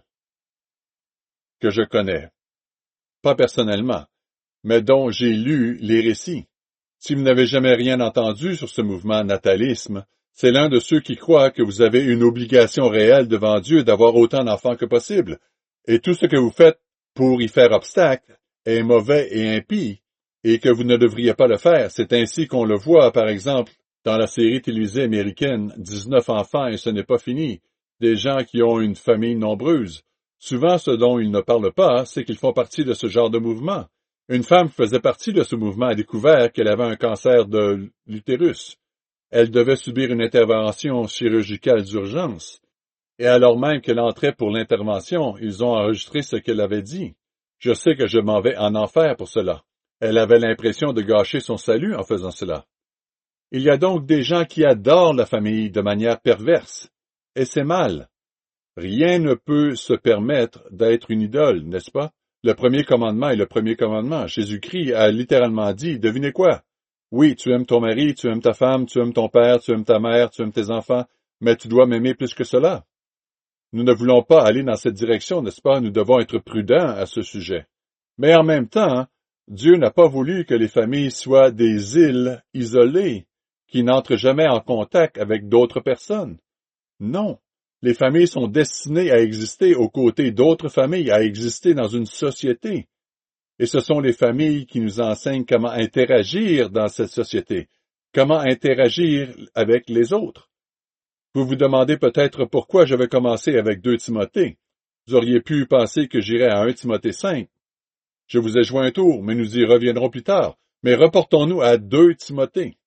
que je connais. Pas personnellement, mais dont j'ai lu les récits. Si vous n'avez jamais rien entendu sur ce mouvement natalisme, c'est l'un de ceux qui croient que vous avez une obligation réelle devant Dieu d'avoir autant d'enfants que possible, et tout ce que vous faites pour y faire obstacle est mauvais et impie, et que vous ne devriez pas le faire. C'est ainsi qu'on le voit, par exemple, dans la série télévisée américaine « dix-neuf enfants et ce n'est pas fini », des gens qui ont une famille nombreuse. Souvent, ce dont ils ne parlent pas, c'est qu'ils font partie de ce genre de mouvement. Une femme qui faisait partie de ce mouvement a découvert qu'elle avait un cancer de l'utérus. Elle devait subir une intervention chirurgicale d'urgence. Et alors même qu'elle entrait pour l'intervention, ils ont enregistré ce qu'elle avait dit. Je sais que je m'en vais en enfer pour cela. Elle avait l'impression de gâcher son salut en faisant cela. Il y a donc des gens qui adorent la famille de manière perverse. Et c'est mal. Rien ne peut se permettre d'être une idole, n'est-ce pas? Le premier commandement est le premier commandement. Jésus-Christ a littéralement dit, devinez quoi? Oui, tu aimes ton mari, tu aimes ta femme, tu aimes ton père, tu aimes ta mère, tu aimes tes enfants, mais tu dois m'aimer plus que cela. Nous ne voulons pas aller dans cette direction, n'est-ce pas? Nous devons être prudents à ce sujet. Mais en même temps, Dieu n'a pas voulu que les familles soient des îles isolées, qui n'entrent jamais en contact avec d'autres personnes. Non, Les familles sont destinées à exister aux côtés d'autres familles, à exister dans une société. Et ce sont les familles qui nous enseignent comment interagir dans cette société, comment interagir avec les autres. Vous vous demandez peut-être pourquoi je vais commencer avec deux Timothée. Vous auriez pu penser que j'irais à un Timothée cinq. Je vous ai joué un tour, mais nous y reviendrons plus tard. Mais reportons-nous à deux Timothée.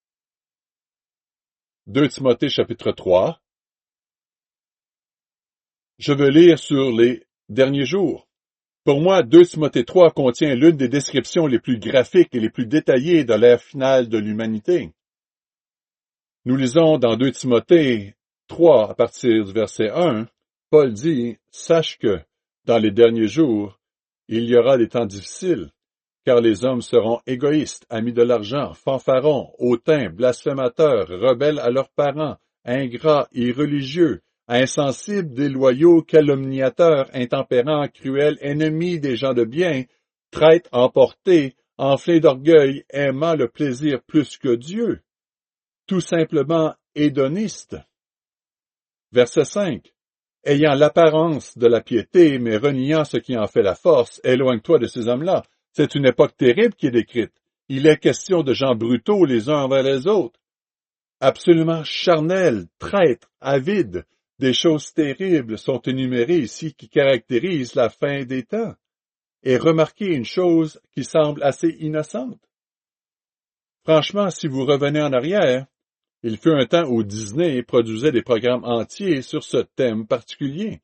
deux Timothée chapitre trois. Je veux lire sur les derniers jours. Pour moi, deux Timothée trois contient l'une des descriptions les plus graphiques et les plus détaillées de l'ère finale de l'humanité. Nous lisons dans deux Timothée trois, à partir du verset un, Paul dit, « Sache que, dans les derniers jours, il y aura des temps difficiles, car les hommes seront égoïstes, amis de l'argent, fanfarons, hautains, blasphémateurs, rebelles à leurs parents, ingrats, irreligieux, insensibles, déloyaux, calomniateurs, intempérants, cruels, ennemis des gens de bien, traîtres, emportés, enflés d'orgueil, aimant le plaisir plus que Dieu, tout simplement hédonistes. » Verset cinq. Ayant l'apparence de la piété, mais reniant ce qui en fait la force, éloigne-toi de ces hommes-là. C'est une époque terrible qui est décrite. Il est question de gens brutaux les uns envers les autres. Absolument charnels, traîtres, avides. Des choses terribles sont énumérées ici qui caractérisent la fin des temps. Et remarquez une chose qui semble assez innocente. Franchement, si vous revenez en arrière, il fut un temps où Disney produisait des programmes entiers sur ce thème particulier.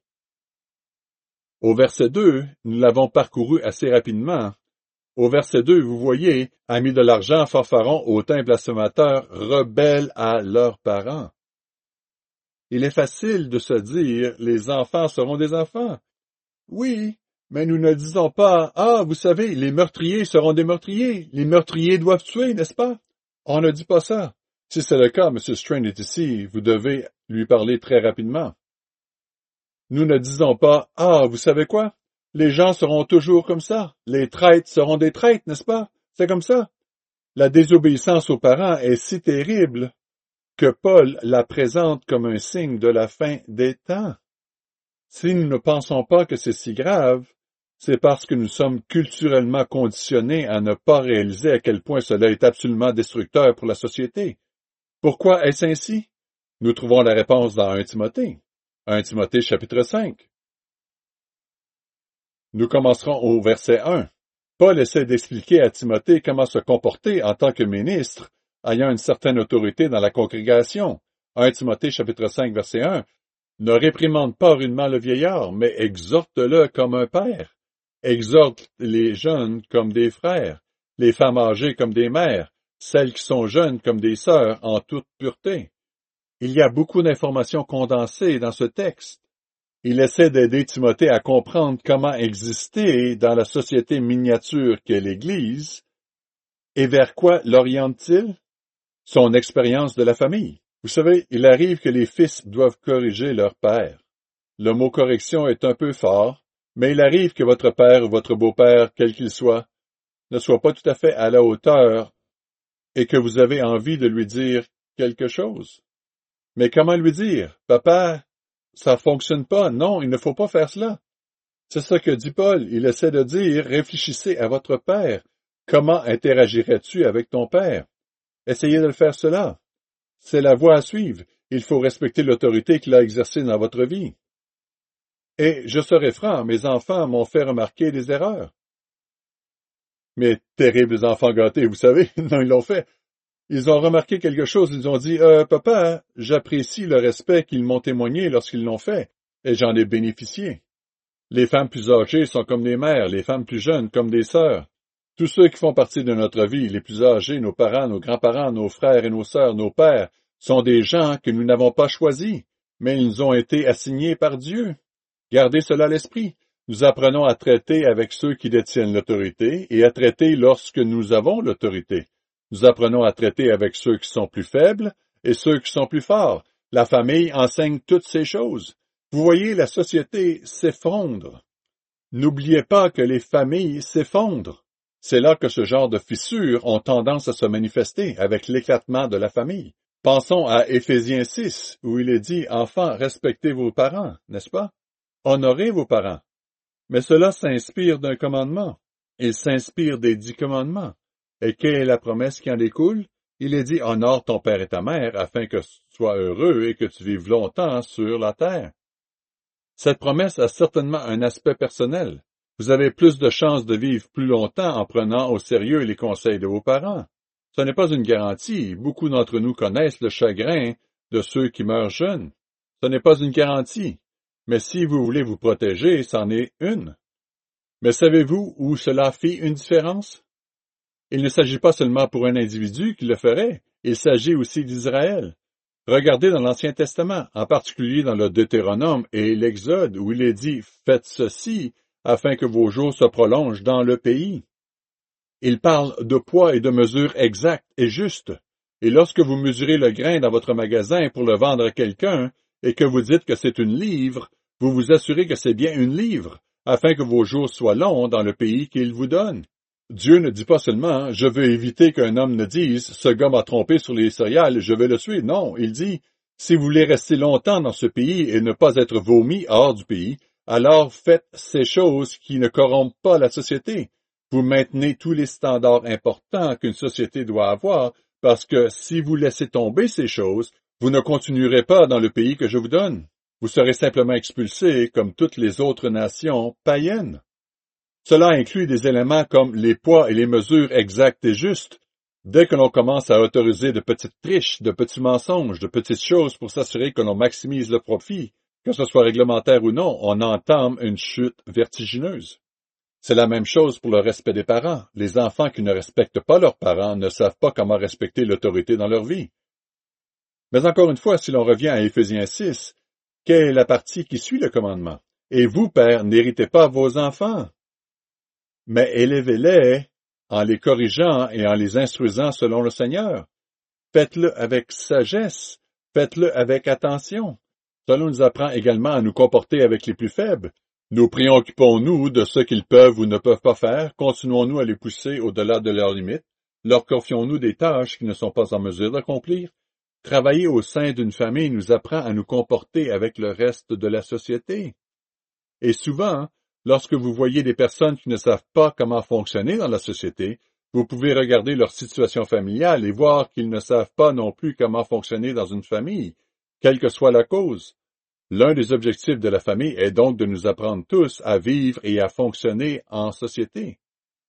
Au verset deux, nous l'avons parcouru assez rapidement. Au verset deux, vous voyez, amis de l'argent, fanfarons, hautains, blasphémateurs, rebelles à leurs parents. Il est facile de se dire, les enfants seront des enfants. Oui, mais nous ne disons pas, ah, vous savez, les meurtriers seront des meurtriers, les meurtriers doivent tuer, n'est-ce pas? On ne dit pas ça. Si c'est le cas, M. Strain est ici, vous devez lui parler très rapidement. Nous ne disons pas, ah, vous savez quoi? Les gens seront toujours comme ça. Les traîtres seront des traîtres, n'est-ce pas? C'est comme ça. La désobéissance aux parents est si terrible que Paul la présente comme un signe de la fin des temps. Si nous ne pensons pas que c'est si grave, c'est parce que nous sommes culturellement conditionnés à ne pas réaliser à quel point cela est absolument destructeur pour la société. Pourquoi est-ce ainsi? Nous trouvons la réponse dans un Timothée. un Timothée chapitre cinq. Nous commencerons au verset un. Paul essaie d'expliquer à Timothée comment se comporter en tant que ministre, ayant une certaine autorité dans la congrégation. un Timothée chapitre cinq verset un. Ne réprimande pas rudement le vieillard, mais exhorte-le comme un père. Exhorte les jeunes comme des frères, les femmes âgées comme des mères, celles qui sont jeunes comme des sœurs en toute pureté. Il y a beaucoup d'informations condensées dans ce texte. Il essaie d'aider Timothée à comprendre comment exister dans la société miniature qu'est l'Église, et vers quoi l'oriente-t-il? Son expérience de la famille. Vous savez, il arrive que les fils doivent corriger leur père. Le mot correction est un peu fort, mais il arrive que votre père ou votre beau-père, quel qu'il soit, ne soit pas tout à fait à la hauteur et que vous avez envie de lui dire quelque chose. Mais comment lui dire? Papa, ça fonctionne pas. Non, il ne faut pas faire cela. C'est ce que dit Paul. Il essaie de dire, réfléchissez à votre père. Comment interagirais-tu avec ton père? Essayez de le faire cela. C'est la voie à suivre. Il faut respecter l'autorité qu'il a exercée dans votre vie. Et je serai franc, mes enfants m'ont fait remarquer des erreurs. Mes terribles enfants gâtés, vous savez, non, ils l'ont fait. Ils ont remarqué quelque chose, ils ont dit, euh, papa, j'apprécie le respect qu'ils m'ont témoigné lorsqu'ils l'ont fait, et j'en ai bénéficié. Les femmes plus âgées sont comme des mères, les femmes plus jeunes comme des sœurs. Tous ceux qui font partie de notre vie, les plus âgés, nos parents, nos grands-parents, nos frères et nos sœurs, nos pères, sont des gens que nous n'avons pas choisis, mais ils nous ont été assignés par Dieu. Gardez cela à l'esprit. Nous apprenons à traiter avec ceux qui détiennent l'autorité et à traiter lorsque nous avons l'autorité. Nous apprenons à traiter avec ceux qui sont plus faibles et ceux qui sont plus forts. La famille enseigne toutes ces choses. Vous voyez, la société s'effondre. N'oubliez pas que les familles s'effondrent. C'est là que ce genre de fissures ont tendance à se manifester avec l'éclatement de la famille. Pensons à Éphésiens six, où il est dit « Enfants, respectez vos parents », n'est-ce pas? Honorez vos parents. Mais cela s'inspire d'un commandement. Il s'inspire des dix commandements. Et quelle est la promesse qui en découle? Il est dit « Honore ton père et ta mère, afin que tu sois heureux et que tu vives longtemps sur la terre. » Cette promesse a certainement un aspect personnel. Vous avez plus de chances de vivre plus longtemps en prenant au sérieux les conseils de vos parents. Ce n'est pas une garantie. Beaucoup d'entre nous connaissent le chagrin de ceux qui meurent jeunes. Ce n'est pas une garantie. Mais si vous voulez vous protéger, c'en est une. Mais savez-vous où cela fait une différence? Il ne s'agit pas seulement pour un individu qui le ferait, il s'agit aussi d'Israël. Regardez dans l'Ancien Testament, en particulier dans le Deutéronome et l'Exode, où il est dit « Faites ceci, afin que vos jours se prolongent dans le pays. » Il parle de poids et de mesure exactes et justes. Et lorsque vous mesurez le grain dans votre magasin pour le vendre à quelqu'un, et que vous dites que c'est une livre, vous vous assurez que c'est bien une livre, afin que vos jours soient longs dans le pays qu'il vous donne. Dieu ne dit pas seulement « Je veux éviter qu'un homme ne dise « Ce gars m'a trompé sur les céréales, je vais le suivre ». Non, il dit « Si vous voulez rester longtemps dans ce pays et ne pas être vomi hors du pays, alors faites ces choses qui ne corrompent pas la société. Vous maintenez tous les standards importants qu'une société doit avoir, parce que si vous laissez tomber ces choses, vous ne continuerez pas dans le pays que je vous donne. Vous serez simplement expulsés comme toutes les autres nations païennes. » Cela inclut des éléments comme les poids et les mesures exactes et justes. Dès que l'on commence à autoriser de petites triches, de petits mensonges, de petites choses pour s'assurer que l'on maximise le profit, que ce soit réglementaire ou non, on entame une chute vertigineuse. C'est la même chose pour le respect des parents. Les enfants qui ne respectent pas leurs parents ne savent pas comment respecter l'autorité dans leur vie. Mais encore une fois, si l'on revient à Éphésiens six, quelle est la partie qui suit le commandement? Et vous, pères, n'héritez pas vos enfants, mais élevez-les en les corrigeant et en les instruisant selon le Seigneur. Faites-le avec sagesse, faites-le avec attention. Cela nous apprend également à nous comporter avec les plus faibles. Nous préoccupons-nous de ce qu'ils peuvent ou ne peuvent pas faire, continuons-nous à les pousser au-delà de leurs limites, leur confions-nous des tâches qu'ils ne sont pas en mesure d'accomplir. Travailler au sein d'une famille nous apprend à nous comporter avec le reste de la société. Et souvent, lorsque vous voyez des personnes qui ne savent pas comment fonctionner dans la société, vous pouvez regarder leur situation familiale et voir qu'ils ne savent pas non plus comment fonctionner dans une famille, quelle que soit la cause. L'un des objectifs de la famille est donc de nous apprendre tous à vivre et à fonctionner en société.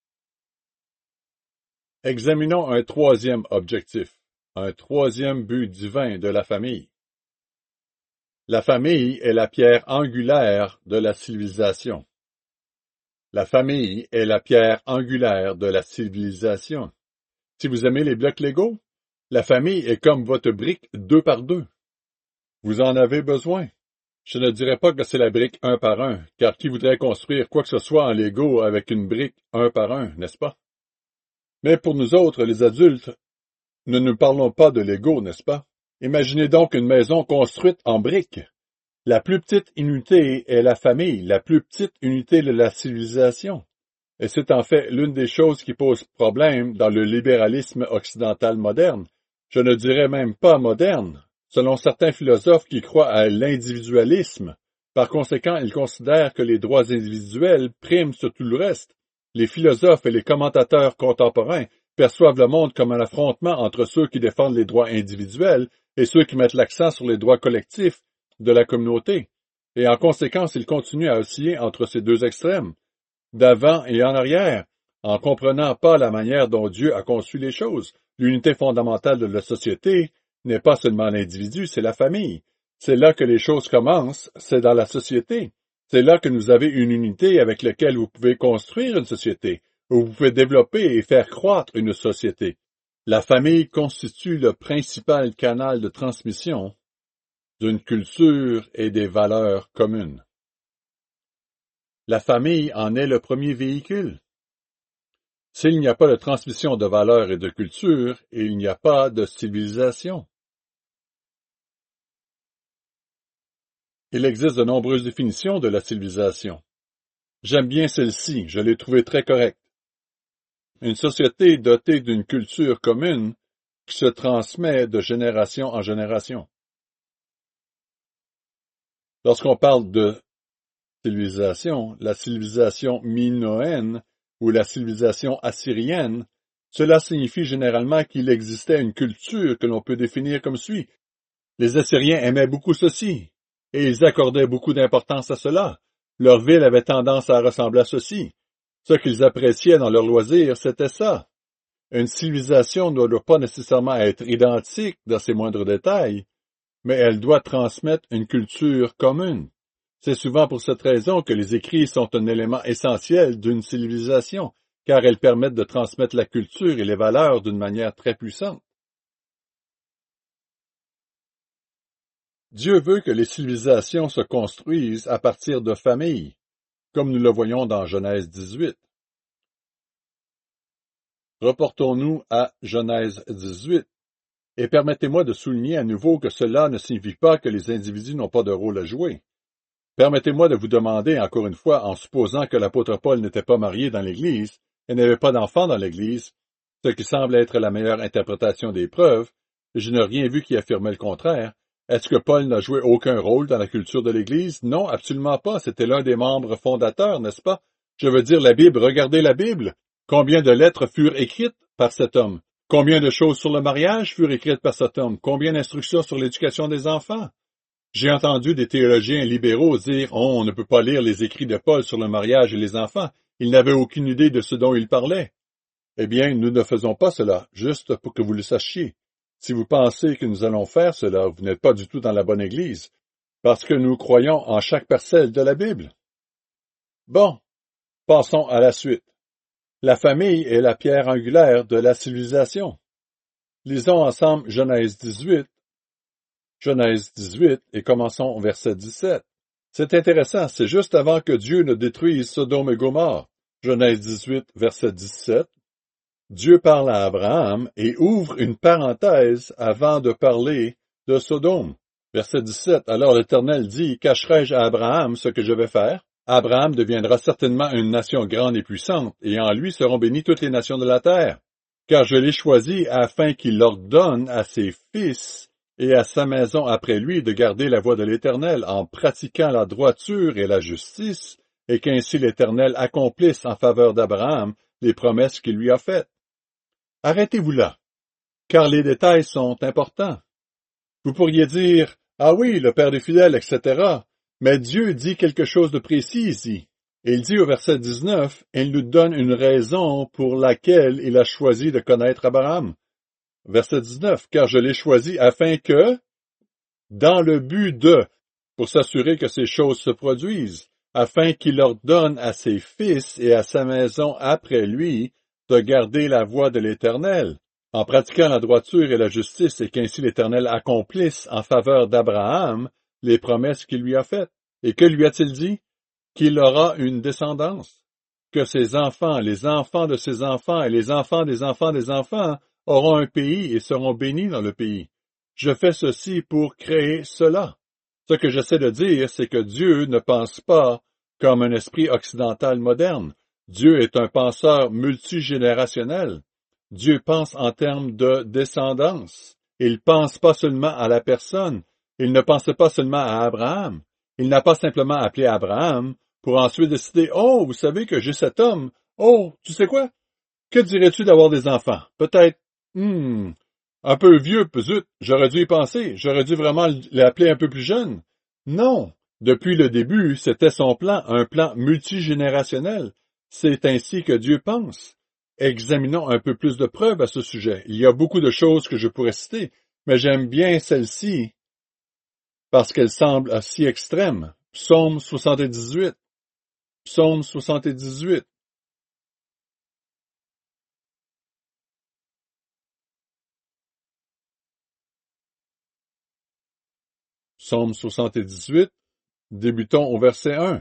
Examinons un troisième objectif, un troisième but divin de la famille. La famille est la pierre angulaire de la civilisation. La famille est la pierre angulaire de la civilisation. Si vous aimez les blocs Lego, la famille est comme votre brique deux par deux. Vous en avez besoin. Je ne dirais pas que c'est la brique un par un, car qui voudrait construire quoi que ce soit en Lego avec une brique un par un, n'est-ce pas? Mais pour nous autres, les adultes, ne nous parlons pas de Lego, n'est-ce pas? Imaginez donc une maison construite en briques. La plus petite unité est la famille, la plus petite unité de la civilisation. Et c'est en fait l'une des choses qui pose problème dans le libéralisme occidental moderne. Je ne dirais même pas moderne, selon certains philosophes qui croient à l'individualisme. Par conséquent, ils considèrent que les droits individuels priment sur tout le reste. Les philosophes et les commentateurs contemporains perçoivent le monde comme un affrontement entre ceux qui défendent les droits individuels et ceux qui mettent l'accent sur les droits collectifs de la communauté, et en conséquence, il continue à osciller entre ces deux extrêmes, d'avant et en arrière, en comprenant pas la manière dont Dieu a conçu les choses. L'unité fondamentale de la société n'est pas seulement l'individu, c'est la famille. C'est là que les choses commencent, c'est dans la société. C'est là que nous avez une unité avec laquelle vous pouvez construire une société, où vous pouvez développer et faire croître une société. La famille constitue le principal canal de transmission d'une culture et des valeurs communes. La famille en est le premier véhicule. S'il n'y a pas de transmission de valeurs et de culture, il n'y a pas de civilisation. Il existe de nombreuses définitions de la civilisation. J'aime bien celle-ci, je l'ai trouvée très correcte. Une société dotée d'une culture commune qui se transmet de génération en génération. Lorsqu'on parle de civilisation, la civilisation minoenne ou la civilisation assyrienne, cela signifie généralement qu'il existait une culture que l'on peut définir comme suit. Les Assyriens aimaient beaucoup ceci, et ils accordaient beaucoup d'importance à cela. Leur ville avait tendance à ressembler à ceci. Ce qu'ils appréciaient dans leurs loisirs, c'était ça. Une civilisation ne doit pas nécessairement être identique dans ses moindres détails, mais elle doit transmettre une culture commune. C'est souvent pour cette raison que les écrits sont un élément essentiel d'une civilisation, car elles permettent de transmettre la culture et les valeurs d'une manière très puissante. Dieu veut que les civilisations se construisent à partir de familles, comme nous le voyons dans Genèse dix-huit. Reportons-nous à Genèse dix-huit, et permettez-moi de souligner à nouveau que cela ne signifie pas que les individus n'ont pas de rôle à jouer. Permettez-moi de vous demander encore une fois, en supposant que l'apôtre Paul n'était pas marié dans l'Église et n'avait pas d'enfant dans l'Église, ce qui semble être la meilleure interprétation des preuves, et je n'ai rien vu qui affirmait le contraire, est-ce que Paul n'a joué aucun rôle dans la culture de l'Église? Non, absolument pas. C'était l'un des membres fondateurs, n'est-ce pas? Je veux dire la Bible, regardez la Bible. Combien de lettres furent écrites par cet homme? Combien de choses sur le mariage furent écrites par cet homme? Combien d'instructions sur l'éducation des enfants? J'ai entendu des théologiens libéraux dire « Oh, on ne peut pas lire les écrits de Paul sur le mariage et les enfants. Il n'avait aucune idée de ce dont il parlait. » Eh bien, nous ne faisons pas cela, juste pour que vous le sachiez. Si vous pensez que nous allons faire cela, vous n'êtes pas du tout dans la bonne Église, parce que nous croyons en chaque parcelle de la Bible. Bon, passons à la suite. La famille est la pierre angulaire de la civilisation. Lisons ensemble Genèse dix-huit. Genèse dix-huit et commençons au verset dix-sept. C'est intéressant, c'est juste avant que Dieu ne détruise Sodome et Gomorrhe. Genèse dix-huit, verset dix-sept. Dieu parle à Abraham et ouvre une parenthèse avant de parler de Sodome. Verset dix-sept. Alors l'Éternel dit, « Cacherai-je à Abraham ce que je vais faire? Abraham deviendra certainement une nation grande et puissante, et en lui seront bénies toutes les nations de la terre. Car je l'ai choisi afin qu'il ordonne à ses fils et à sa maison après lui de garder la voie de l'Éternel en pratiquant la droiture et la justice, et qu'ainsi l'Éternel accomplisse en faveur d'Abraham les promesses qu'il lui a faites. » Arrêtez-vous là, car les détails sont importants. Vous pourriez dire, « Ah oui, le Père des fidèles, et cetera » Mais Dieu dit quelque chose de précis ici. Il dit au verset dix-neuf, il nous donne une raison pour laquelle il a choisi de connaître Abraham. Verset dix-neuf, car je l'ai choisi afin que, dans le but de, pour s'assurer que ces choses se produisent, afin qu'il ordonne à ses fils et à sa maison après lui de garder la voie de l'Éternel, en pratiquant la droiture et la justice, et qu'ainsi l'Éternel accomplisse en faveur d'Abraham les promesses qu'il lui a faites. Et que lui a-t-il dit? Qu'il aura une descendance, que ses enfants, les enfants de ses enfants et les enfants des enfants des enfants auront un pays et seront bénis dans le pays. Je fais ceci pour créer cela. Ce que j'essaie de dire, c'est que Dieu ne pense pas comme un esprit occidental moderne. Dieu est un penseur multigénérationnel. Dieu pense en termes de descendance. Il pense pas seulement à la personne. Il ne pensait pas seulement à Abraham. Il n'a pas simplement appelé Abraham pour ensuite décider, « Oh, vous savez que j'ai cet homme. Oh, tu sais quoi? Que dirais-tu d'avoir des enfants? Peut-être, hmm, un peu vieux, zut, j'aurais dû y penser. J'aurais dû vraiment l'appeler un peu plus jeune. » Non. Depuis le début, c'était son plan, un plan multigénérationnel. C'est ainsi que Dieu pense. Examinons un peu plus de preuves à ce sujet. Il y a beaucoup de choses que je pourrais citer, mais j'aime bien celle-ci parce qu'elle semble si extrême. Psaume soixante-dix-huit. Psaume soixante-dix-huit. Psaume soixante-dix-huit, débutons au verset un.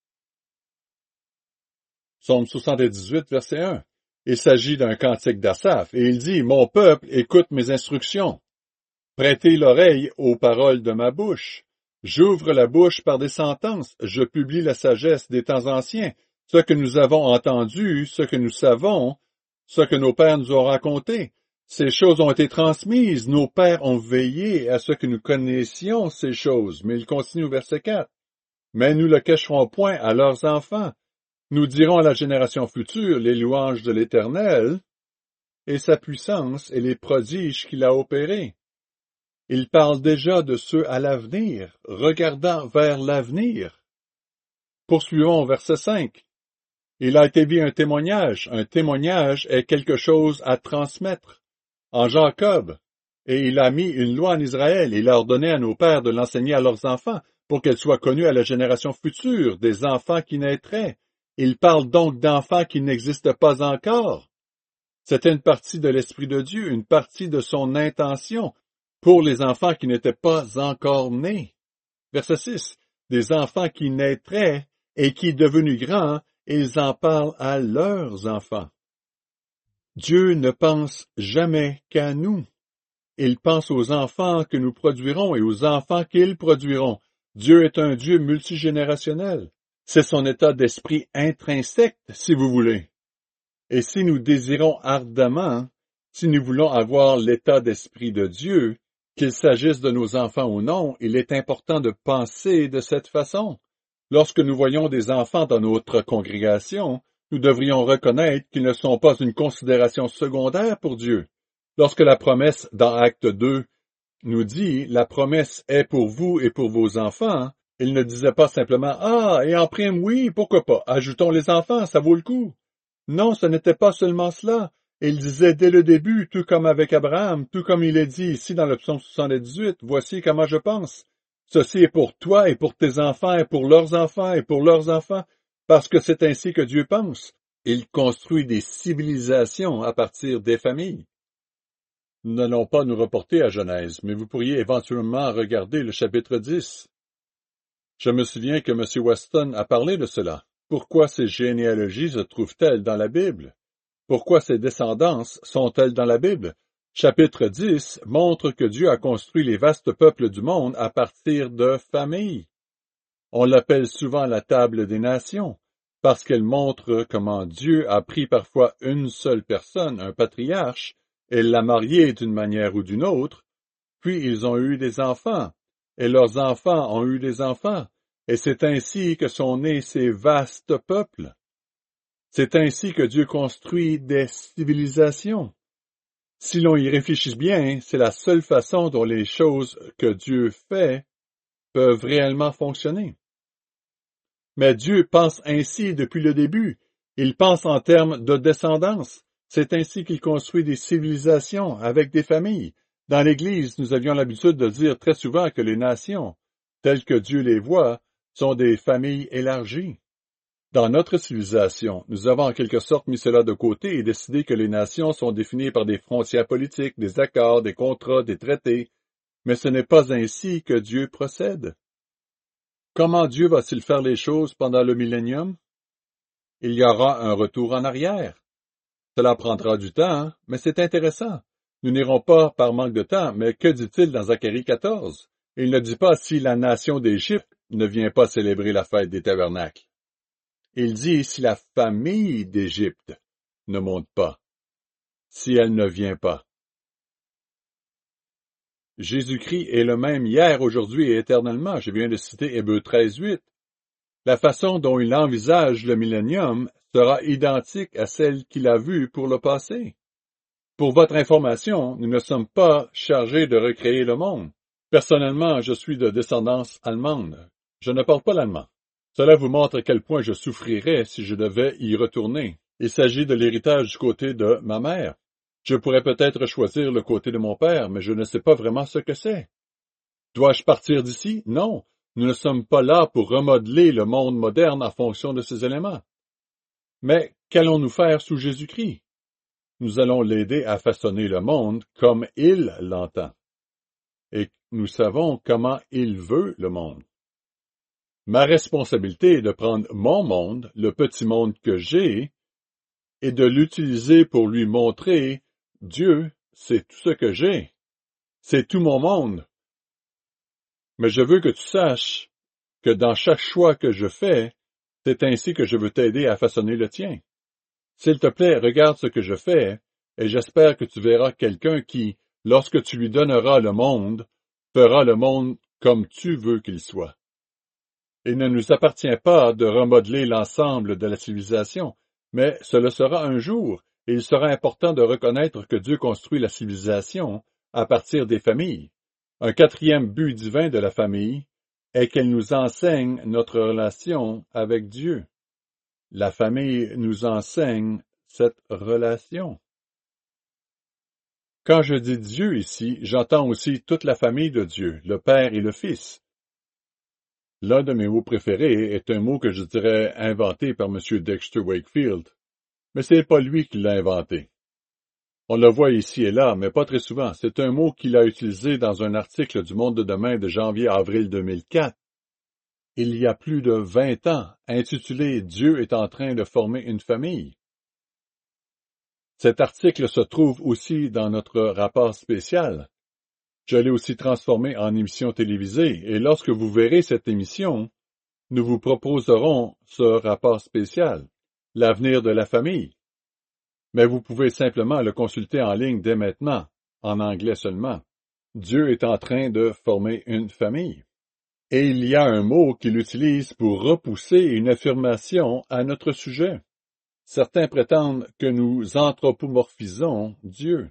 Psaume soixante-dix-huit, verset un. Il s'agit d'un cantique d'Asaph, et il dit, « Mon peuple, écoute mes instructions. Prêtez l'oreille aux paroles de ma bouche. J'ouvre la bouche par des sentences, je publie la sagesse des temps anciens, ce que nous avons entendu, ce que nous savons, ce que nos pères nous ont raconté. Ces choses ont été transmises, nos pères ont veillé à ce que nous connaissions ces choses. Mais il continue au verset quatre. Mais nous le cacherons point à leurs enfants. Nous dirons à la génération future les louanges de l'Éternel et sa puissance et les prodiges qu'il a opérés. Il parle déjà de ceux à l'avenir, regardant vers l'avenir. Poursuivons au verset cinq. Il a été vu un témoignage. Un témoignage est quelque chose à transmettre. En Jacob, et il a mis une loi en Israël, et il a ordonné à nos pères de l'enseigner à leurs enfants, pour qu'elle soit connue à la génération future, des enfants qui naîtraient. Il parle donc d'enfants qui n'existent pas encore. C'était une partie de l'Esprit de Dieu, une partie de son intention, pour les enfants qui n'étaient pas encore nés. Verset six. Des enfants qui naîtraient, et qui, devenus grands, ils en parlent à leurs enfants. Dieu ne pense jamais qu'à nous. Il pense aux enfants que nous produirons et aux enfants qu'ils produiront. Dieu est un Dieu multigénérationnel. C'est son état d'esprit intrinsèque, si vous voulez. Et si nous désirons ardemment, si nous voulons avoir l'état d'esprit de Dieu, qu'il s'agisse de nos enfants ou non, il est important de penser de cette façon. Lorsque nous voyons des enfants dans notre congrégation, nous devrions reconnaître qu'ils ne sont pas une considération secondaire pour Dieu. Lorsque la promesse dans Acte deux nous dit « La promesse est pour vous et pour vos enfants », il ne disait pas simplement « Ah, et en prime, oui, pourquoi pas, ajoutons les enfants, ça vaut le coup ». Non, ce n'était pas seulement cela. Il disait dès le début, tout comme avec Abraham, tout comme il est dit ici dans le psaume soixante-dix-huit, « Voici comment je pense. Ceci est pour toi et pour tes enfants et pour leurs enfants et pour leurs enfants. » Parce que c'est ainsi que Dieu pense. Il construit des civilisations à partir des familles. Nous n'allons pas nous reporter à Genèse, mais vous pourriez éventuellement regarder le chapitre dix. Je me souviens que M. Weston a parlé de cela. Pourquoi ces généalogies se trouvent-elles dans la Bible? Pourquoi ces descendances sont-elles dans la Bible? Chapitre dix montre que Dieu a construit les vastes peuples du monde à partir de familles. On l'appelle souvent la table des nations, parce qu'elle montre comment Dieu a pris parfois une seule personne, un patriarche, et l'a marié d'une manière ou d'une autre, puis ils ont eu des enfants, et leurs enfants ont eu des enfants, et c'est ainsi que sont nés ces vastes peuples. C'est ainsi que Dieu construit des civilisations. Si l'on y réfléchit bien, c'est la seule façon dont les choses que Dieu fait peuvent réellement fonctionner. Mais Dieu pense ainsi depuis le début. Il pense en termes de descendance. C'est ainsi qu'il construit des civilisations avec des familles. Dans l'Église, nous avions l'habitude de dire très souvent que les nations, telles que Dieu les voit, sont des familles élargies. Dans notre civilisation, nous avons en quelque sorte mis cela de côté et décidé que les nations sont définies par des frontières politiques, des accords, des contrats, des traités. Mais ce n'est pas ainsi que Dieu procède. Comment Dieu va-t-il faire les choses pendant le millénium? Il y aura un retour en arrière. Cela prendra du temps, mais c'est intéressant. Nous n'irons pas par manque de temps, mais que dit-il dans Zacharie quatorze? Il ne dit pas si la nation d'Égypte ne vient pas célébrer la fête des tabernacles. Il dit si la famille d'Égypte ne monte pas, si elle ne vient pas. Jésus-Christ est le même hier, aujourd'hui et éternellement. Je viens de citer Hébreux treize, huit. La façon dont il envisage le millénium sera identique à celle qu'il a vue pour le passé. Pour votre information, nous ne sommes pas chargés de recréer le monde. Personnellement, je suis de descendance allemande. Je ne parle pas l'allemand. Cela vous montre à quel point je souffrirais si je devais y retourner. Il s'agit de l'héritage du côté de ma mère. Je pourrais peut-être choisir le côté de mon père, mais je ne sais pas vraiment ce que c'est. Dois-je partir d'ici? Non. Nous ne sommes pas là pour remodeler le monde moderne en fonction de ces éléments. Mais qu'allons-nous faire sous Jésus-Christ? Nous allons l'aider à façonner le monde comme il l'entend. Et nous savons comment il veut le monde. Ma responsabilité est de prendre mon monde, le petit monde que j'ai, et de l'utiliser pour lui montrer Dieu, c'est tout ce que j'ai. C'est tout mon monde. Mais je veux que tu saches que dans chaque choix que je fais, c'est ainsi que je veux t'aider à façonner le tien. S'il te plaît, regarde ce que je fais, et j'espère que tu verras quelqu'un qui, lorsque tu lui donneras le monde, fera le monde comme tu veux qu'il soit. Il ne nous appartient pas de remodeler l'ensemble de la civilisation, mais ce le sera un jour, et il sera important de reconnaître que Dieu construit la civilisation à partir des familles. Un quatrième but divin de la famille est qu'elle nous enseigne notre relation avec Dieu. La famille nous enseigne cette relation. Quand je dis Dieu ici, j'entends aussi toute la famille de Dieu, le Père et le Fils. L'un de mes mots préférés est un mot que je dirais inventé par M. Dexter Wakefield, mais ce n'est pas lui qui l'a inventé. On le voit ici et là, mais pas très souvent. C'est un mot qu'il a utilisé dans un article du Monde de demain de janvier-avril deux mille quatre. Il y a plus de vingt ans, intitulé « Dieu est en train de former une famille ». Cet article se trouve aussi dans notre rapport spécial. Je l'ai aussi transformé en émission télévisée, et lorsque vous verrez cette émission, nous vous proposerons ce rapport spécial, l'avenir de la famille. Mais vous pouvez simplement le consulter en ligne dès maintenant, en anglais seulement. Dieu est en train de former une famille. Et il y a un mot qu'il utilise pour repousser une affirmation à notre sujet. Certains prétendent que nous anthropomorphisons Dieu.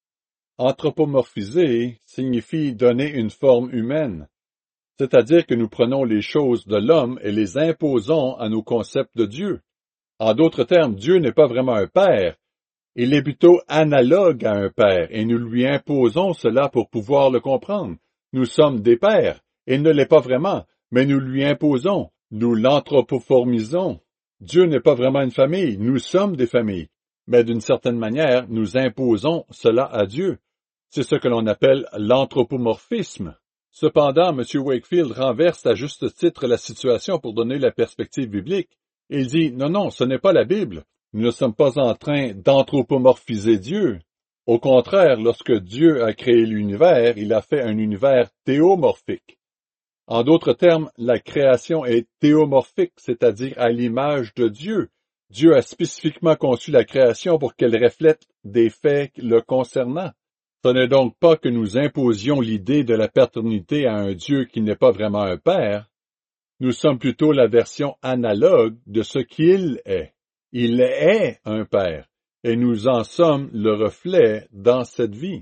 Anthropomorphiser signifie donner une forme humaine, c'est-à-dire que nous prenons les choses de l'homme et les imposons à nos concepts de Dieu. En d'autres termes, Dieu n'est pas vraiment un père, il est plutôt analogue à un père, et nous lui imposons cela pour pouvoir le comprendre. Nous sommes des pères, il ne l'est pas vraiment, mais nous lui imposons, nous l'anthropoformisons. Dieu n'est pas vraiment une famille, nous sommes des familles, mais d'une certaine manière, nous imposons cela à Dieu. C'est ce que l'on appelle l'anthropomorphisme. Cependant, M. Wakefield renverse à juste titre la situation pour donner la perspective biblique. Il dit, non, non, ce n'est pas la Bible. Nous ne sommes pas en train d'anthropomorphiser Dieu. Au contraire, lorsque Dieu a créé l'univers, il a fait un univers théomorphique. En d'autres termes, la création est théomorphique, c'est-à-dire à l'image de Dieu. Dieu a spécifiquement conçu la création pour qu'elle reflète des faits le concernant. Ce n'est donc pas que nous imposions l'idée de la paternité à un Dieu qui n'est pas vraiment un père. Nous sommes plutôt la version analogue de ce qu'il est. Il est un père, et nous en sommes le reflet dans cette vie.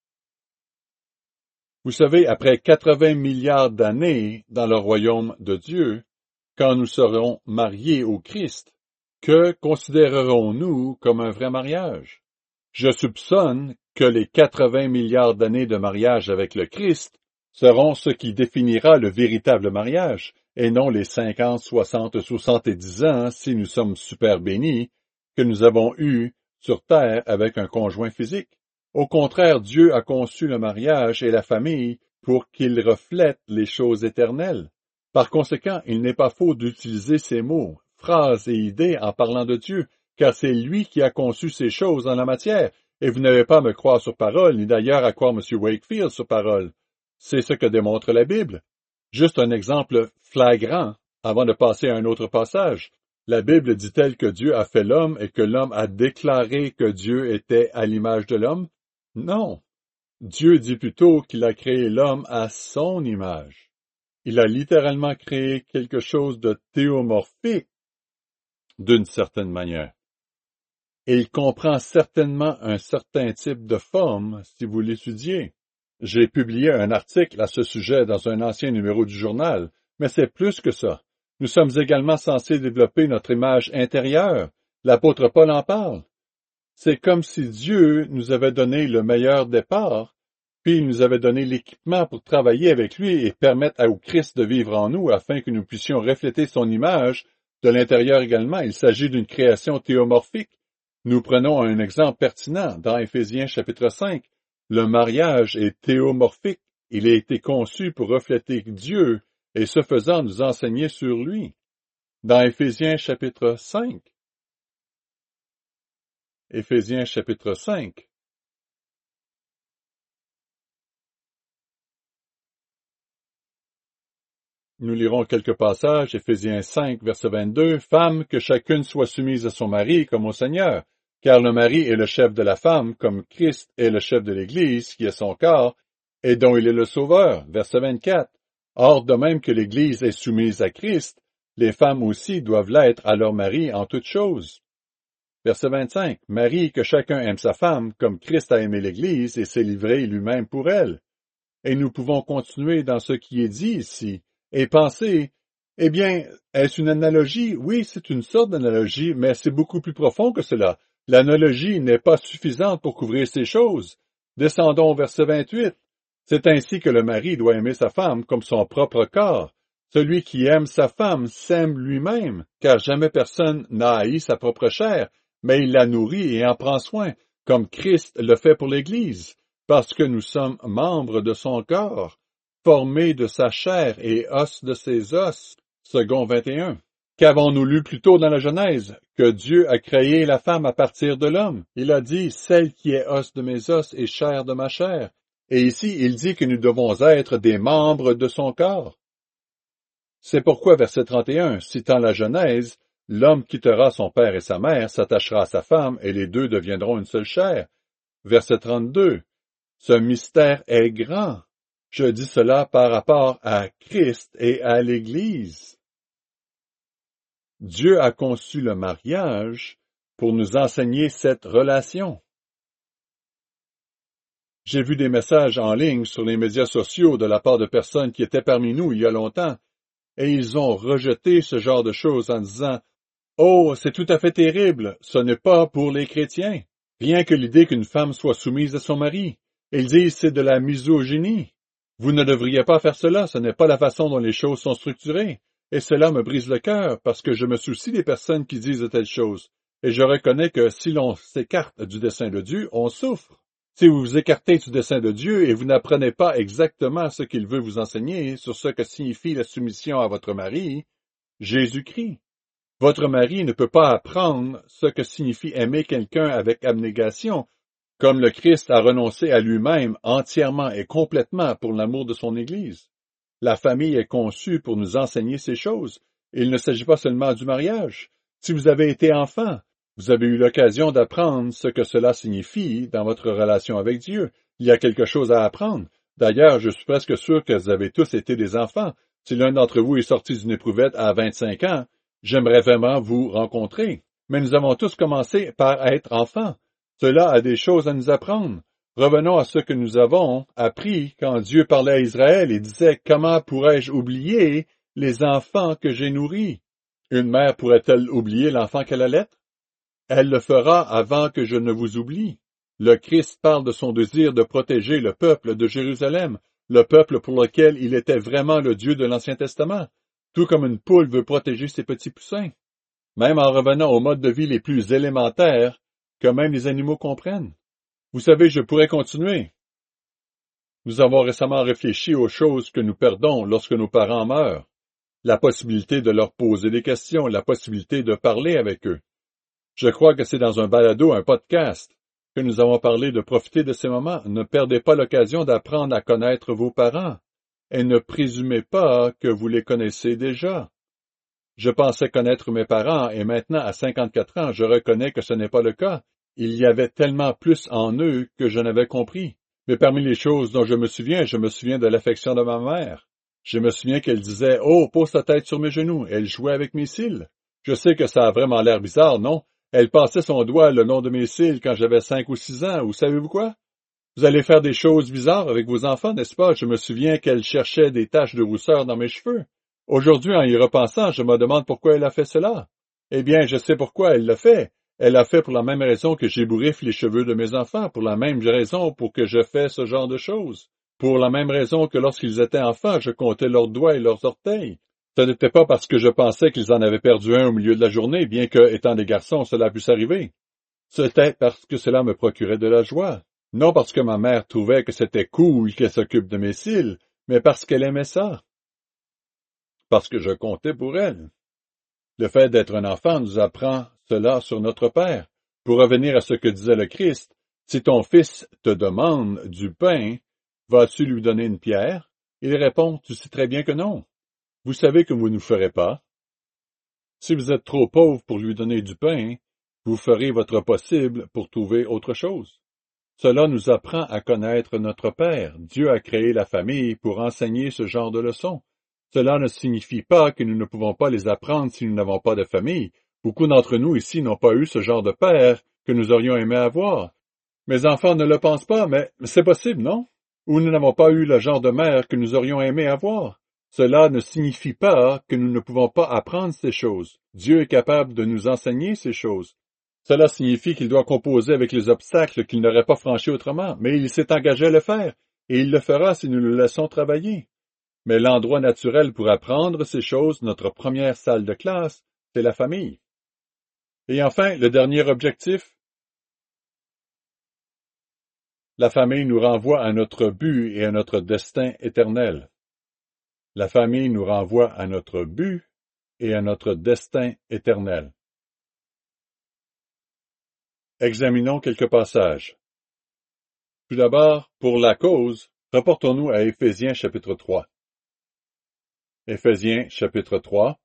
Vous savez, après quatre-vingts milliards d'années dans le royaume de Dieu, quand nous serons mariés au Christ, que considérerons-nous comme un vrai mariage? Je soupçonne que les quatre-vingts milliards d'années de mariage avec le Christ seront ce qui définira le véritable mariage, et non les cinquante, soixante, soixante-dix ans, si nous sommes super bénis, que nous avons eus sur terre avec un conjoint physique. Au contraire, Dieu a conçu le mariage et la famille pour qu'ils reflètent les choses éternelles. Par conséquent, il n'est pas faux d'utiliser ces mots, phrases et idées en parlant de Dieu, car c'est lui qui a conçu ces choses en la matière, et vous n'avez pas à me croire sur parole, ni d'ailleurs à croire M. Wakefield sur parole. C'est ce que démontre la Bible. Juste un exemple flagrant, avant de passer à un autre passage. La Bible dit-elle que Dieu a fait l'homme et que l'homme a déclaré que Dieu était à l'image de l'homme? Non. Dieu dit plutôt qu'il a créé l'homme à son image. Il a littéralement créé quelque chose de théomorphique, d'une certaine manière. Et il comprend certainement un certain type de forme si vous l'étudiez. J'ai publié un article à ce sujet dans un ancien numéro du journal, mais c'est plus que ça. Nous sommes également censés développer notre image intérieure. L'apôtre Paul en parle. C'est comme si Dieu nous avait donné le meilleur départ, puis il nous avait donné l'équipement pour travailler avec lui et permettre au Christ de vivre en nous afin que nous puissions refléter son image de l'intérieur également. Il s'agit d'une création théomorphique. Nous prenons un exemple pertinent dans Éphésiens chapitre cinq. Le mariage est théomorphique. Il a été conçu pour refléter Dieu et ce faisant nous enseigner sur lui. Dans Éphésiens chapitre cinq. Éphésiens chapitre cinq. Nous lirons quelques passages, Éphésiens cinq, verset vingt-deux. « Femmes, que chacune soit soumise à son mari comme au Seigneur, Car le mari est le chef de la femme, comme Christ est le chef de l'Église, qui est son corps, et dont il est le sauveur. Verset vingt-quatre. Or, de même que l'Église est soumise à Christ, les femmes aussi doivent l'être à leur mari en toutes choses. Verset vingt-cinq. Marie, que chacun aime sa femme, comme Christ a aimé l'Église et s'est livré lui-même pour elle. Et nous pouvons continuer dans ce qui est dit ici, et penser, eh bien, est-ce une analogie? Oui, c'est une sorte d'analogie, mais c'est beaucoup plus profond que cela. L'analogie n'est pas suffisante pour couvrir ces choses. Descendons au verset vingt-huit. C'est ainsi que le mari doit aimer sa femme comme son propre corps. Celui qui aime sa femme s'aime lui-même, car jamais personne n'a haï sa propre chair, mais il la nourrit et en prend soin, comme Christ le fait pour l'Église, parce que nous sommes membres de son corps, formés de sa chair et os de ses os. Second vingt et un. Qu'avons-nous lu plus tôt dans la Genèse? Que Dieu a créé la femme à partir de l'homme. Il a dit, celle qui est os de mes os et chair de ma chair. Et ici, il dit que nous devons être des membres de son corps. C'est pourquoi, verset trente et un, citant la Genèse, l'homme quittera son père et sa mère, s'attachera à sa femme, et les deux deviendront une seule chair. Verset trente-deux, ce mystère est grand. Je dis cela par rapport à Christ et à l'Église. Dieu a conçu le mariage pour nous enseigner cette relation. J'ai vu des messages en ligne sur les médias sociaux de la part de personnes qui étaient parmi nous il y a longtemps, et ils ont rejeté ce genre de choses en disant « Oh, c'est tout à fait terrible, ce n'est pas pour les chrétiens. » Rien que l'idée qu'une femme soit soumise à son mari. Ils disent c'est de la misogynie. Vous ne devriez pas faire cela, ce n'est pas la façon dont les choses sont structurées. Et cela me brise le cœur, parce que je me soucie des personnes qui disent de telles choses. Et je reconnais que si l'on s'écarte du dessein de Dieu, on souffre. Si vous vous écartez du dessein de Dieu et vous n'apprenez pas exactement ce qu'il veut vous enseigner sur ce que signifie la soumission à votre mari, Jésus-Christ. Votre mari ne peut pas apprendre ce que signifie aimer quelqu'un avec abnégation, comme le Christ a renoncé à lui-même entièrement et complètement pour l'amour de son Église. La famille est conçue pour nous enseigner ces choses. Il ne s'agit pas seulement du mariage. Si vous avez été enfant, vous avez eu l'occasion d'apprendre ce que cela signifie dans votre relation avec Dieu. Il y a quelque chose à apprendre. D'ailleurs, je suis presque sûr que vous avez tous été des enfants. Si l'un d'entre vous est sorti d'une éprouvette à vingt-cinq ans, j'aimerais vraiment vous rencontrer. Mais nous avons tous commencé par être enfants. Cela a des choses à nous apprendre. Revenons à ce que nous avons appris quand Dieu parlait à Israël et disait « Comment pourrais-je oublier les enfants que j'ai nourris? » Une mère pourrait-elle oublier l'enfant qu'elle allait? Elle le fera avant que je ne vous oublie. Le Christ parle de son désir de protéger le peuple de Jérusalem, le peuple pour lequel il était vraiment le Dieu de l'Ancien Testament, tout comme une poule veut protéger ses petits poussins. Même en revenant aux modes de vie les plus élémentaires, que même les animaux comprennent. Vous savez, je pourrais continuer. Nous avons récemment réfléchi aux choses que nous perdons lorsque nos parents meurent. La possibilité de leur poser des questions, la possibilité de parler avec eux. Je crois que c'est dans un balado, un podcast, que nous avons parlé de profiter de ces moments. Ne perdez pas l'occasion d'apprendre à connaître vos parents, et ne présumez pas que vous les connaissez déjà. Je pensais connaître mes parents, et maintenant, à cinquante-quatre ans, je reconnais que ce n'est pas le cas. Il y avait tellement plus en eux que je n'avais compris. Mais parmi les choses dont je me souviens, je me souviens de l'affection de ma mère. Je me souviens qu'elle disait « Oh, pose ta tête sur mes genoux ». Elle jouait avec mes cils. Je sais que ça a vraiment l'air bizarre, non? Elle passait son doigt le long de mes cils quand j'avais cinq ou six ans, ou savez-vous quoi? Vous allez faire des choses bizarres avec vos enfants, n'est-ce pas? Je me souviens qu'elle cherchait des taches de rousseur dans mes cheveux. Aujourd'hui, en y repensant, je me demande pourquoi elle a fait cela. Eh bien, je sais pourquoi elle l'a fait. Elle l'a fait pour la même raison que j'ébouriffe les cheveux de mes enfants, pour la même raison pour que je fais ce genre de choses. Pour la même raison que lorsqu'ils étaient enfants, je comptais leurs doigts et leurs orteils. Ce n'était pas parce que je pensais qu'ils en avaient perdu un au milieu de la journée, bien que, étant des garçons, cela puisse arriver. C'était parce que cela me procurait de la joie. Non parce que ma mère trouvait que c'était cool qu'elle s'occupe de mes cils, mais parce qu'elle aimait ça. Parce que je comptais pour elle. Le fait d'être un enfant nous apprend cela sur notre Père. Pour revenir à ce que disait le Christ, si ton fils te demande du pain, vas-tu lui donner une pierre? Il répond, tu sais très bien que non. Vous savez que vous ne ferez pas. Si vous êtes trop pauvre pour lui donner du pain, vous ferez votre possible pour trouver autre chose. Cela nous apprend à connaître notre Père. Dieu a créé la famille pour enseigner ce genre de leçons. Cela ne signifie pas que nous ne pouvons pas les apprendre si nous n'avons pas de famille. Beaucoup d'entre nous ici n'ont pas eu ce genre de père que nous aurions aimé avoir. Mes enfants ne le pensent pas, mais c'est possible, non? Ou nous n'avons pas eu le genre de mère que nous aurions aimé avoir. Cela ne signifie pas que nous ne pouvons pas apprendre ces choses. Dieu est capable de nous enseigner ces choses. Cela signifie qu'il doit composer avec les obstacles qu'il n'aurait pas franchis autrement, mais il s'est engagé à le faire, et il le fera si nous le laissons travailler. Mais l'endroit naturel pour apprendre ces choses, notre première salle de classe, c'est la famille. Et enfin, le dernier objectif, la famille nous renvoie à notre but et à notre destin éternel. La famille nous renvoie à notre but et à notre destin éternel. Examinons quelques passages. Tout d'abord, pour la cause, reportons-nous à Éphésiens chapitre trois. Éphésiens chapitre trois.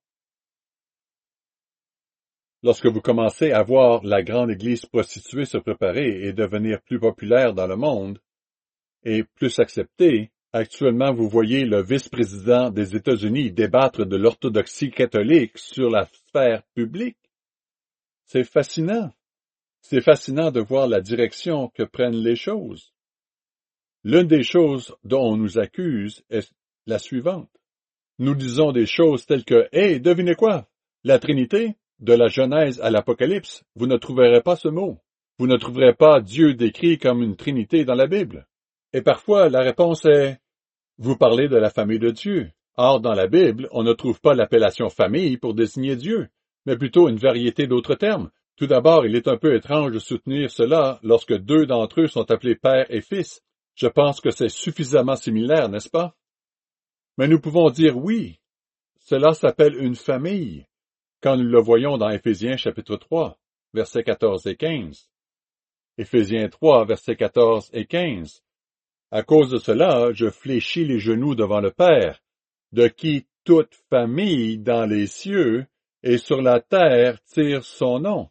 Lorsque vous commencez à voir la grande Église prostituée se préparer et devenir plus populaire dans le monde, et plus acceptée, actuellement vous voyez le vice-président des États-Unis débattre de l'orthodoxie catholique sur la sphère publique. C'est fascinant. C'est fascinant de voir la direction que prennent les choses. L'une des choses dont on nous accuse est la suivante. Nous disons des choses telles que « Hey, devinez quoi? La Trinité, de la Genèse à l'Apocalypse, vous ne trouverez pas ce mot. Vous ne trouverez pas Dieu décrit comme une Trinité dans la Bible. » Et parfois, la réponse est « Vous parlez de la famille de Dieu. » Or, dans la Bible, on ne trouve pas l'appellation famille pour désigner Dieu, mais plutôt une variété d'autres termes. Tout d'abord, il est un peu étrange de soutenir cela lorsque deux d'entre eux sont appelés père et fils. Je pense que c'est suffisamment similaire, n'est-ce pas? Mais nous pouvons dire oui, cela s'appelle une famille, quand nous le voyons dans Éphésiens chapitre trois, versets quatorze et quinze. Éphésiens trois, versets quatorze et quinze. À cause de cela, je fléchis les genoux devant le Père, de qui toute famille dans les cieux et sur la terre tire son nom.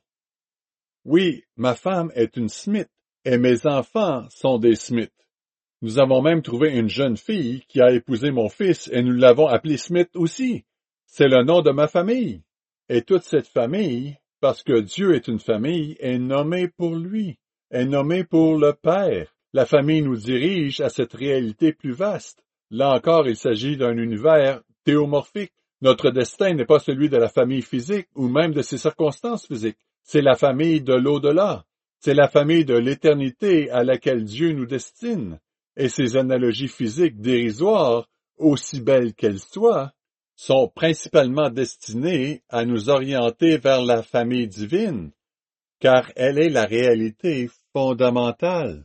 Oui, ma femme est une Smith, et mes enfants sont des Smith. Nous avons même trouvé une jeune fille qui a épousé mon fils, et nous l'avons appelée Smith aussi. C'est le nom de ma famille. Et toute cette famille, parce que Dieu est une famille, est nommée pour lui, est nommée pour le Père. La famille nous dirige à cette réalité plus vaste. Là encore, il s'agit d'un univers théomorphique. Notre destin n'est pas celui de la famille physique ou même de ses circonstances physiques. C'est la famille de l'au-delà. C'est la famille de l'éternité à laquelle Dieu nous destine. Et ces analogies physiques dérisoires, aussi belles qu'elles soient, sont principalement destinées à nous orienter vers la famille divine, car elle est la réalité fondamentale.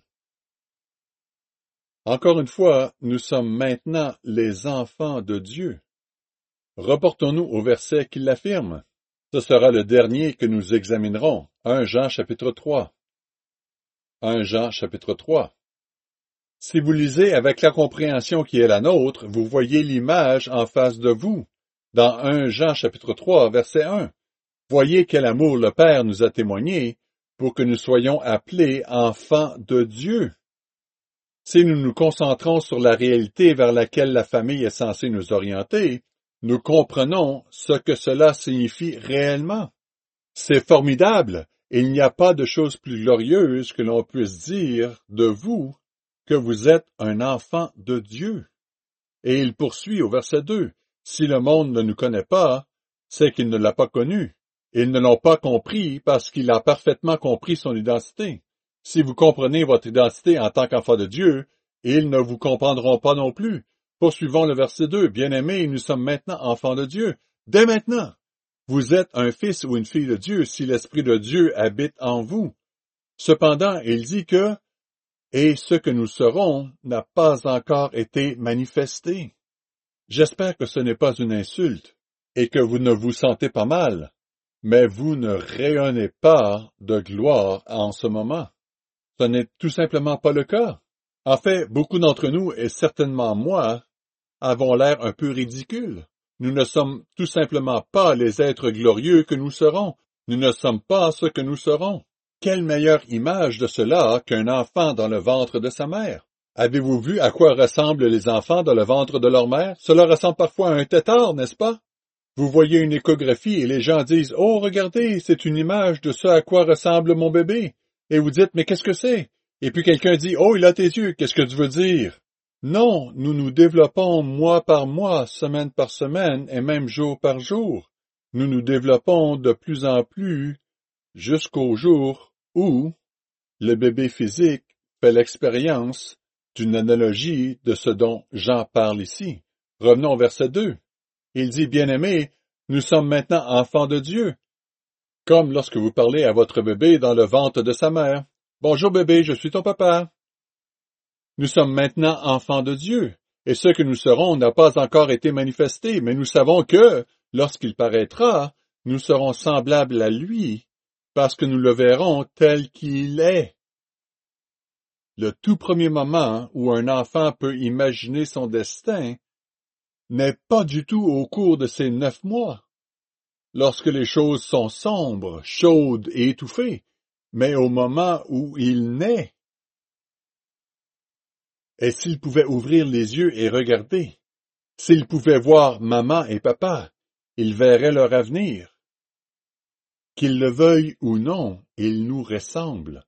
Encore une fois, nous sommes maintenant les enfants de Dieu. Reportons-nous au verset qui l'affirme. Ce sera le dernier que nous examinerons, premier Jean chapitre trois. premier Jean chapitre trois. Si vous lisez avec la compréhension qui est la nôtre, vous voyez l'image en face de vous. Dans premier Jean chapitre trois, verset un. Voyez quel amour le Père nous a témoigné pour que nous soyons appelés enfants de Dieu. Si nous nous concentrons sur la réalité vers laquelle la famille est censée nous orienter, nous comprenons ce que cela signifie réellement. C'est formidable. Il n'y a pas de chose plus glorieuse que l'on puisse dire de vous que vous êtes un enfant de Dieu. Et il poursuit au verset deux. Si le monde ne nous connaît pas, c'est qu'il ne l'a pas connu. Ils ne l'ont pas compris parce qu'il a parfaitement compris son identité. Si vous comprenez votre identité en tant qu'enfant de Dieu, ils ne vous comprendront pas non plus. Poursuivons le verset deux. Bien-aimés, nous sommes maintenant enfants de Dieu. Dès maintenant, vous êtes un fils ou une fille de Dieu si l'Esprit de Dieu habite en vous. Cependant, il dit que « et ce que nous serons n'a pas encore été manifesté ». J'espère que ce n'est pas une insulte et que vous ne vous sentez pas mal, mais vous ne rayonnez pas de gloire en ce moment. Ce n'est tout simplement pas le cas. En fait, beaucoup d'entre nous, et certainement moi, avons l'air un peu ridicules. Nous ne sommes tout simplement pas les êtres glorieux que nous serons. Nous ne sommes pas ce que nous serons. Quelle meilleure image de cela qu'un enfant dans le ventre de sa mère? Avez-vous vu à quoi ressemblent les enfants dans le ventre de leur mère? Cela ressemble parfois à un tétard, n'est-ce pas? Vous voyez une échographie et les gens disent « Oh, regardez, c'est une image de ce à quoi ressemble mon bébé. » Et vous dites « Mais qu'est-ce que c'est? » Et puis quelqu'un dit « Oh, il a tes yeux, qu'est-ce que tu veux dire? » Non, nous nous développons mois par mois, semaine par semaine et même jour par jour. Nous nous développons de plus en plus jusqu'au jour où le bébé physique fait l'expérience d'une analogie de ce dont Jean parle ici. Revenons au verset deux. Il dit, bien-aimés, nous sommes maintenant enfants de Dieu, comme lorsque vous parlez à votre bébé dans le ventre de sa mère. Bonjour bébé, je suis ton papa. Nous sommes maintenant enfants de Dieu, et ce que nous serons n'a pas encore été manifesté, mais nous savons que, lorsqu'il paraîtra, nous serons semblables à lui, parce que nous le verrons tel qu'il est. Le tout premier moment où un enfant peut imaginer son destin n'est pas du tout au cours de ces neuf mois, lorsque les choses sont sombres, chaudes et étouffées, mais au moment où il naît. Et s'il pouvait ouvrir les yeux et regarder, s'il pouvait voir maman et papa, il verrait leur avenir. Qu'il le veuille ou non, il nous ressemble.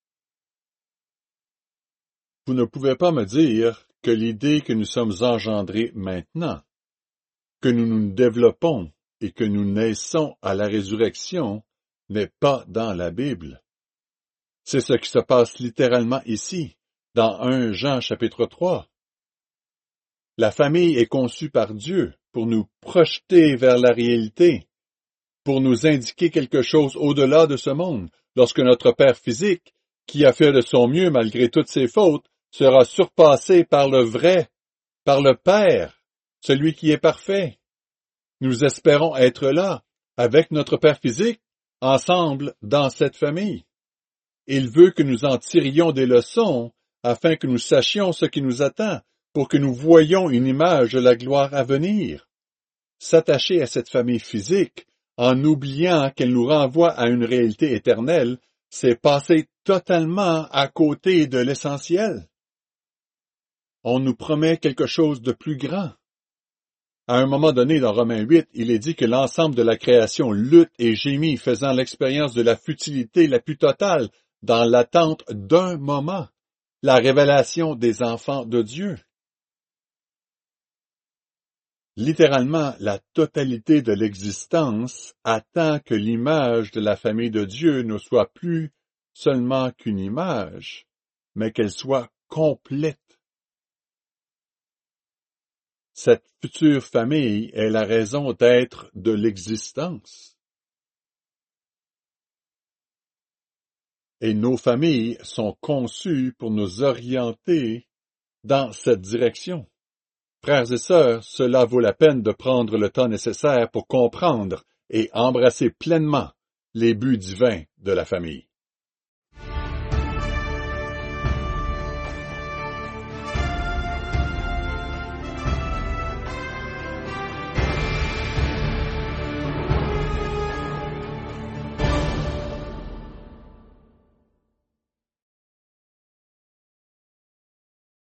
Vous ne pouvez pas me dire que l'idée que nous sommes engendrés maintenant, que nous nous développons et que nous naissons à la résurrection n'est pas dans la Bible. C'est ce qui se passe littéralement ici, dans premier Jean chapitre trois. La famille est conçue par Dieu pour nous projeter vers la réalité, pour nous indiquer quelque chose au-delà de ce monde, lorsque notre père physique, qui a fait de son mieux malgré toutes ses fautes, sera surpassé par le vrai, par le Père, celui qui est parfait. Nous espérons être là, avec notre Père physique, ensemble dans cette famille. Il veut que nous en tirions des leçons, afin que nous sachions ce qui nous attend, pour que nous voyions une image de la gloire à venir. S'attacher à cette famille physique, en oubliant qu'elle nous renvoie à une réalité éternelle, c'est passer totalement à côté de l'essentiel. On nous promet quelque chose de plus grand. À un moment donné, dans Romains huit, il est dit que l'ensemble de la création lutte et gémit, faisant l'expérience de la futilité la plus totale, dans l'attente d'un moment, la révélation des enfants de Dieu. Littéralement, la totalité de l'existence attend que l'image de la famille de Dieu ne soit plus seulement qu'une image, mais qu'elle soit complète. Cette future famille est la raison d'être de l'existence. Et nos familles sont conçues pour nous orienter dans cette direction. Frères et sœurs, cela vaut la peine de prendre le temps nécessaire pour comprendre et embrasser pleinement les buts divins de la famille.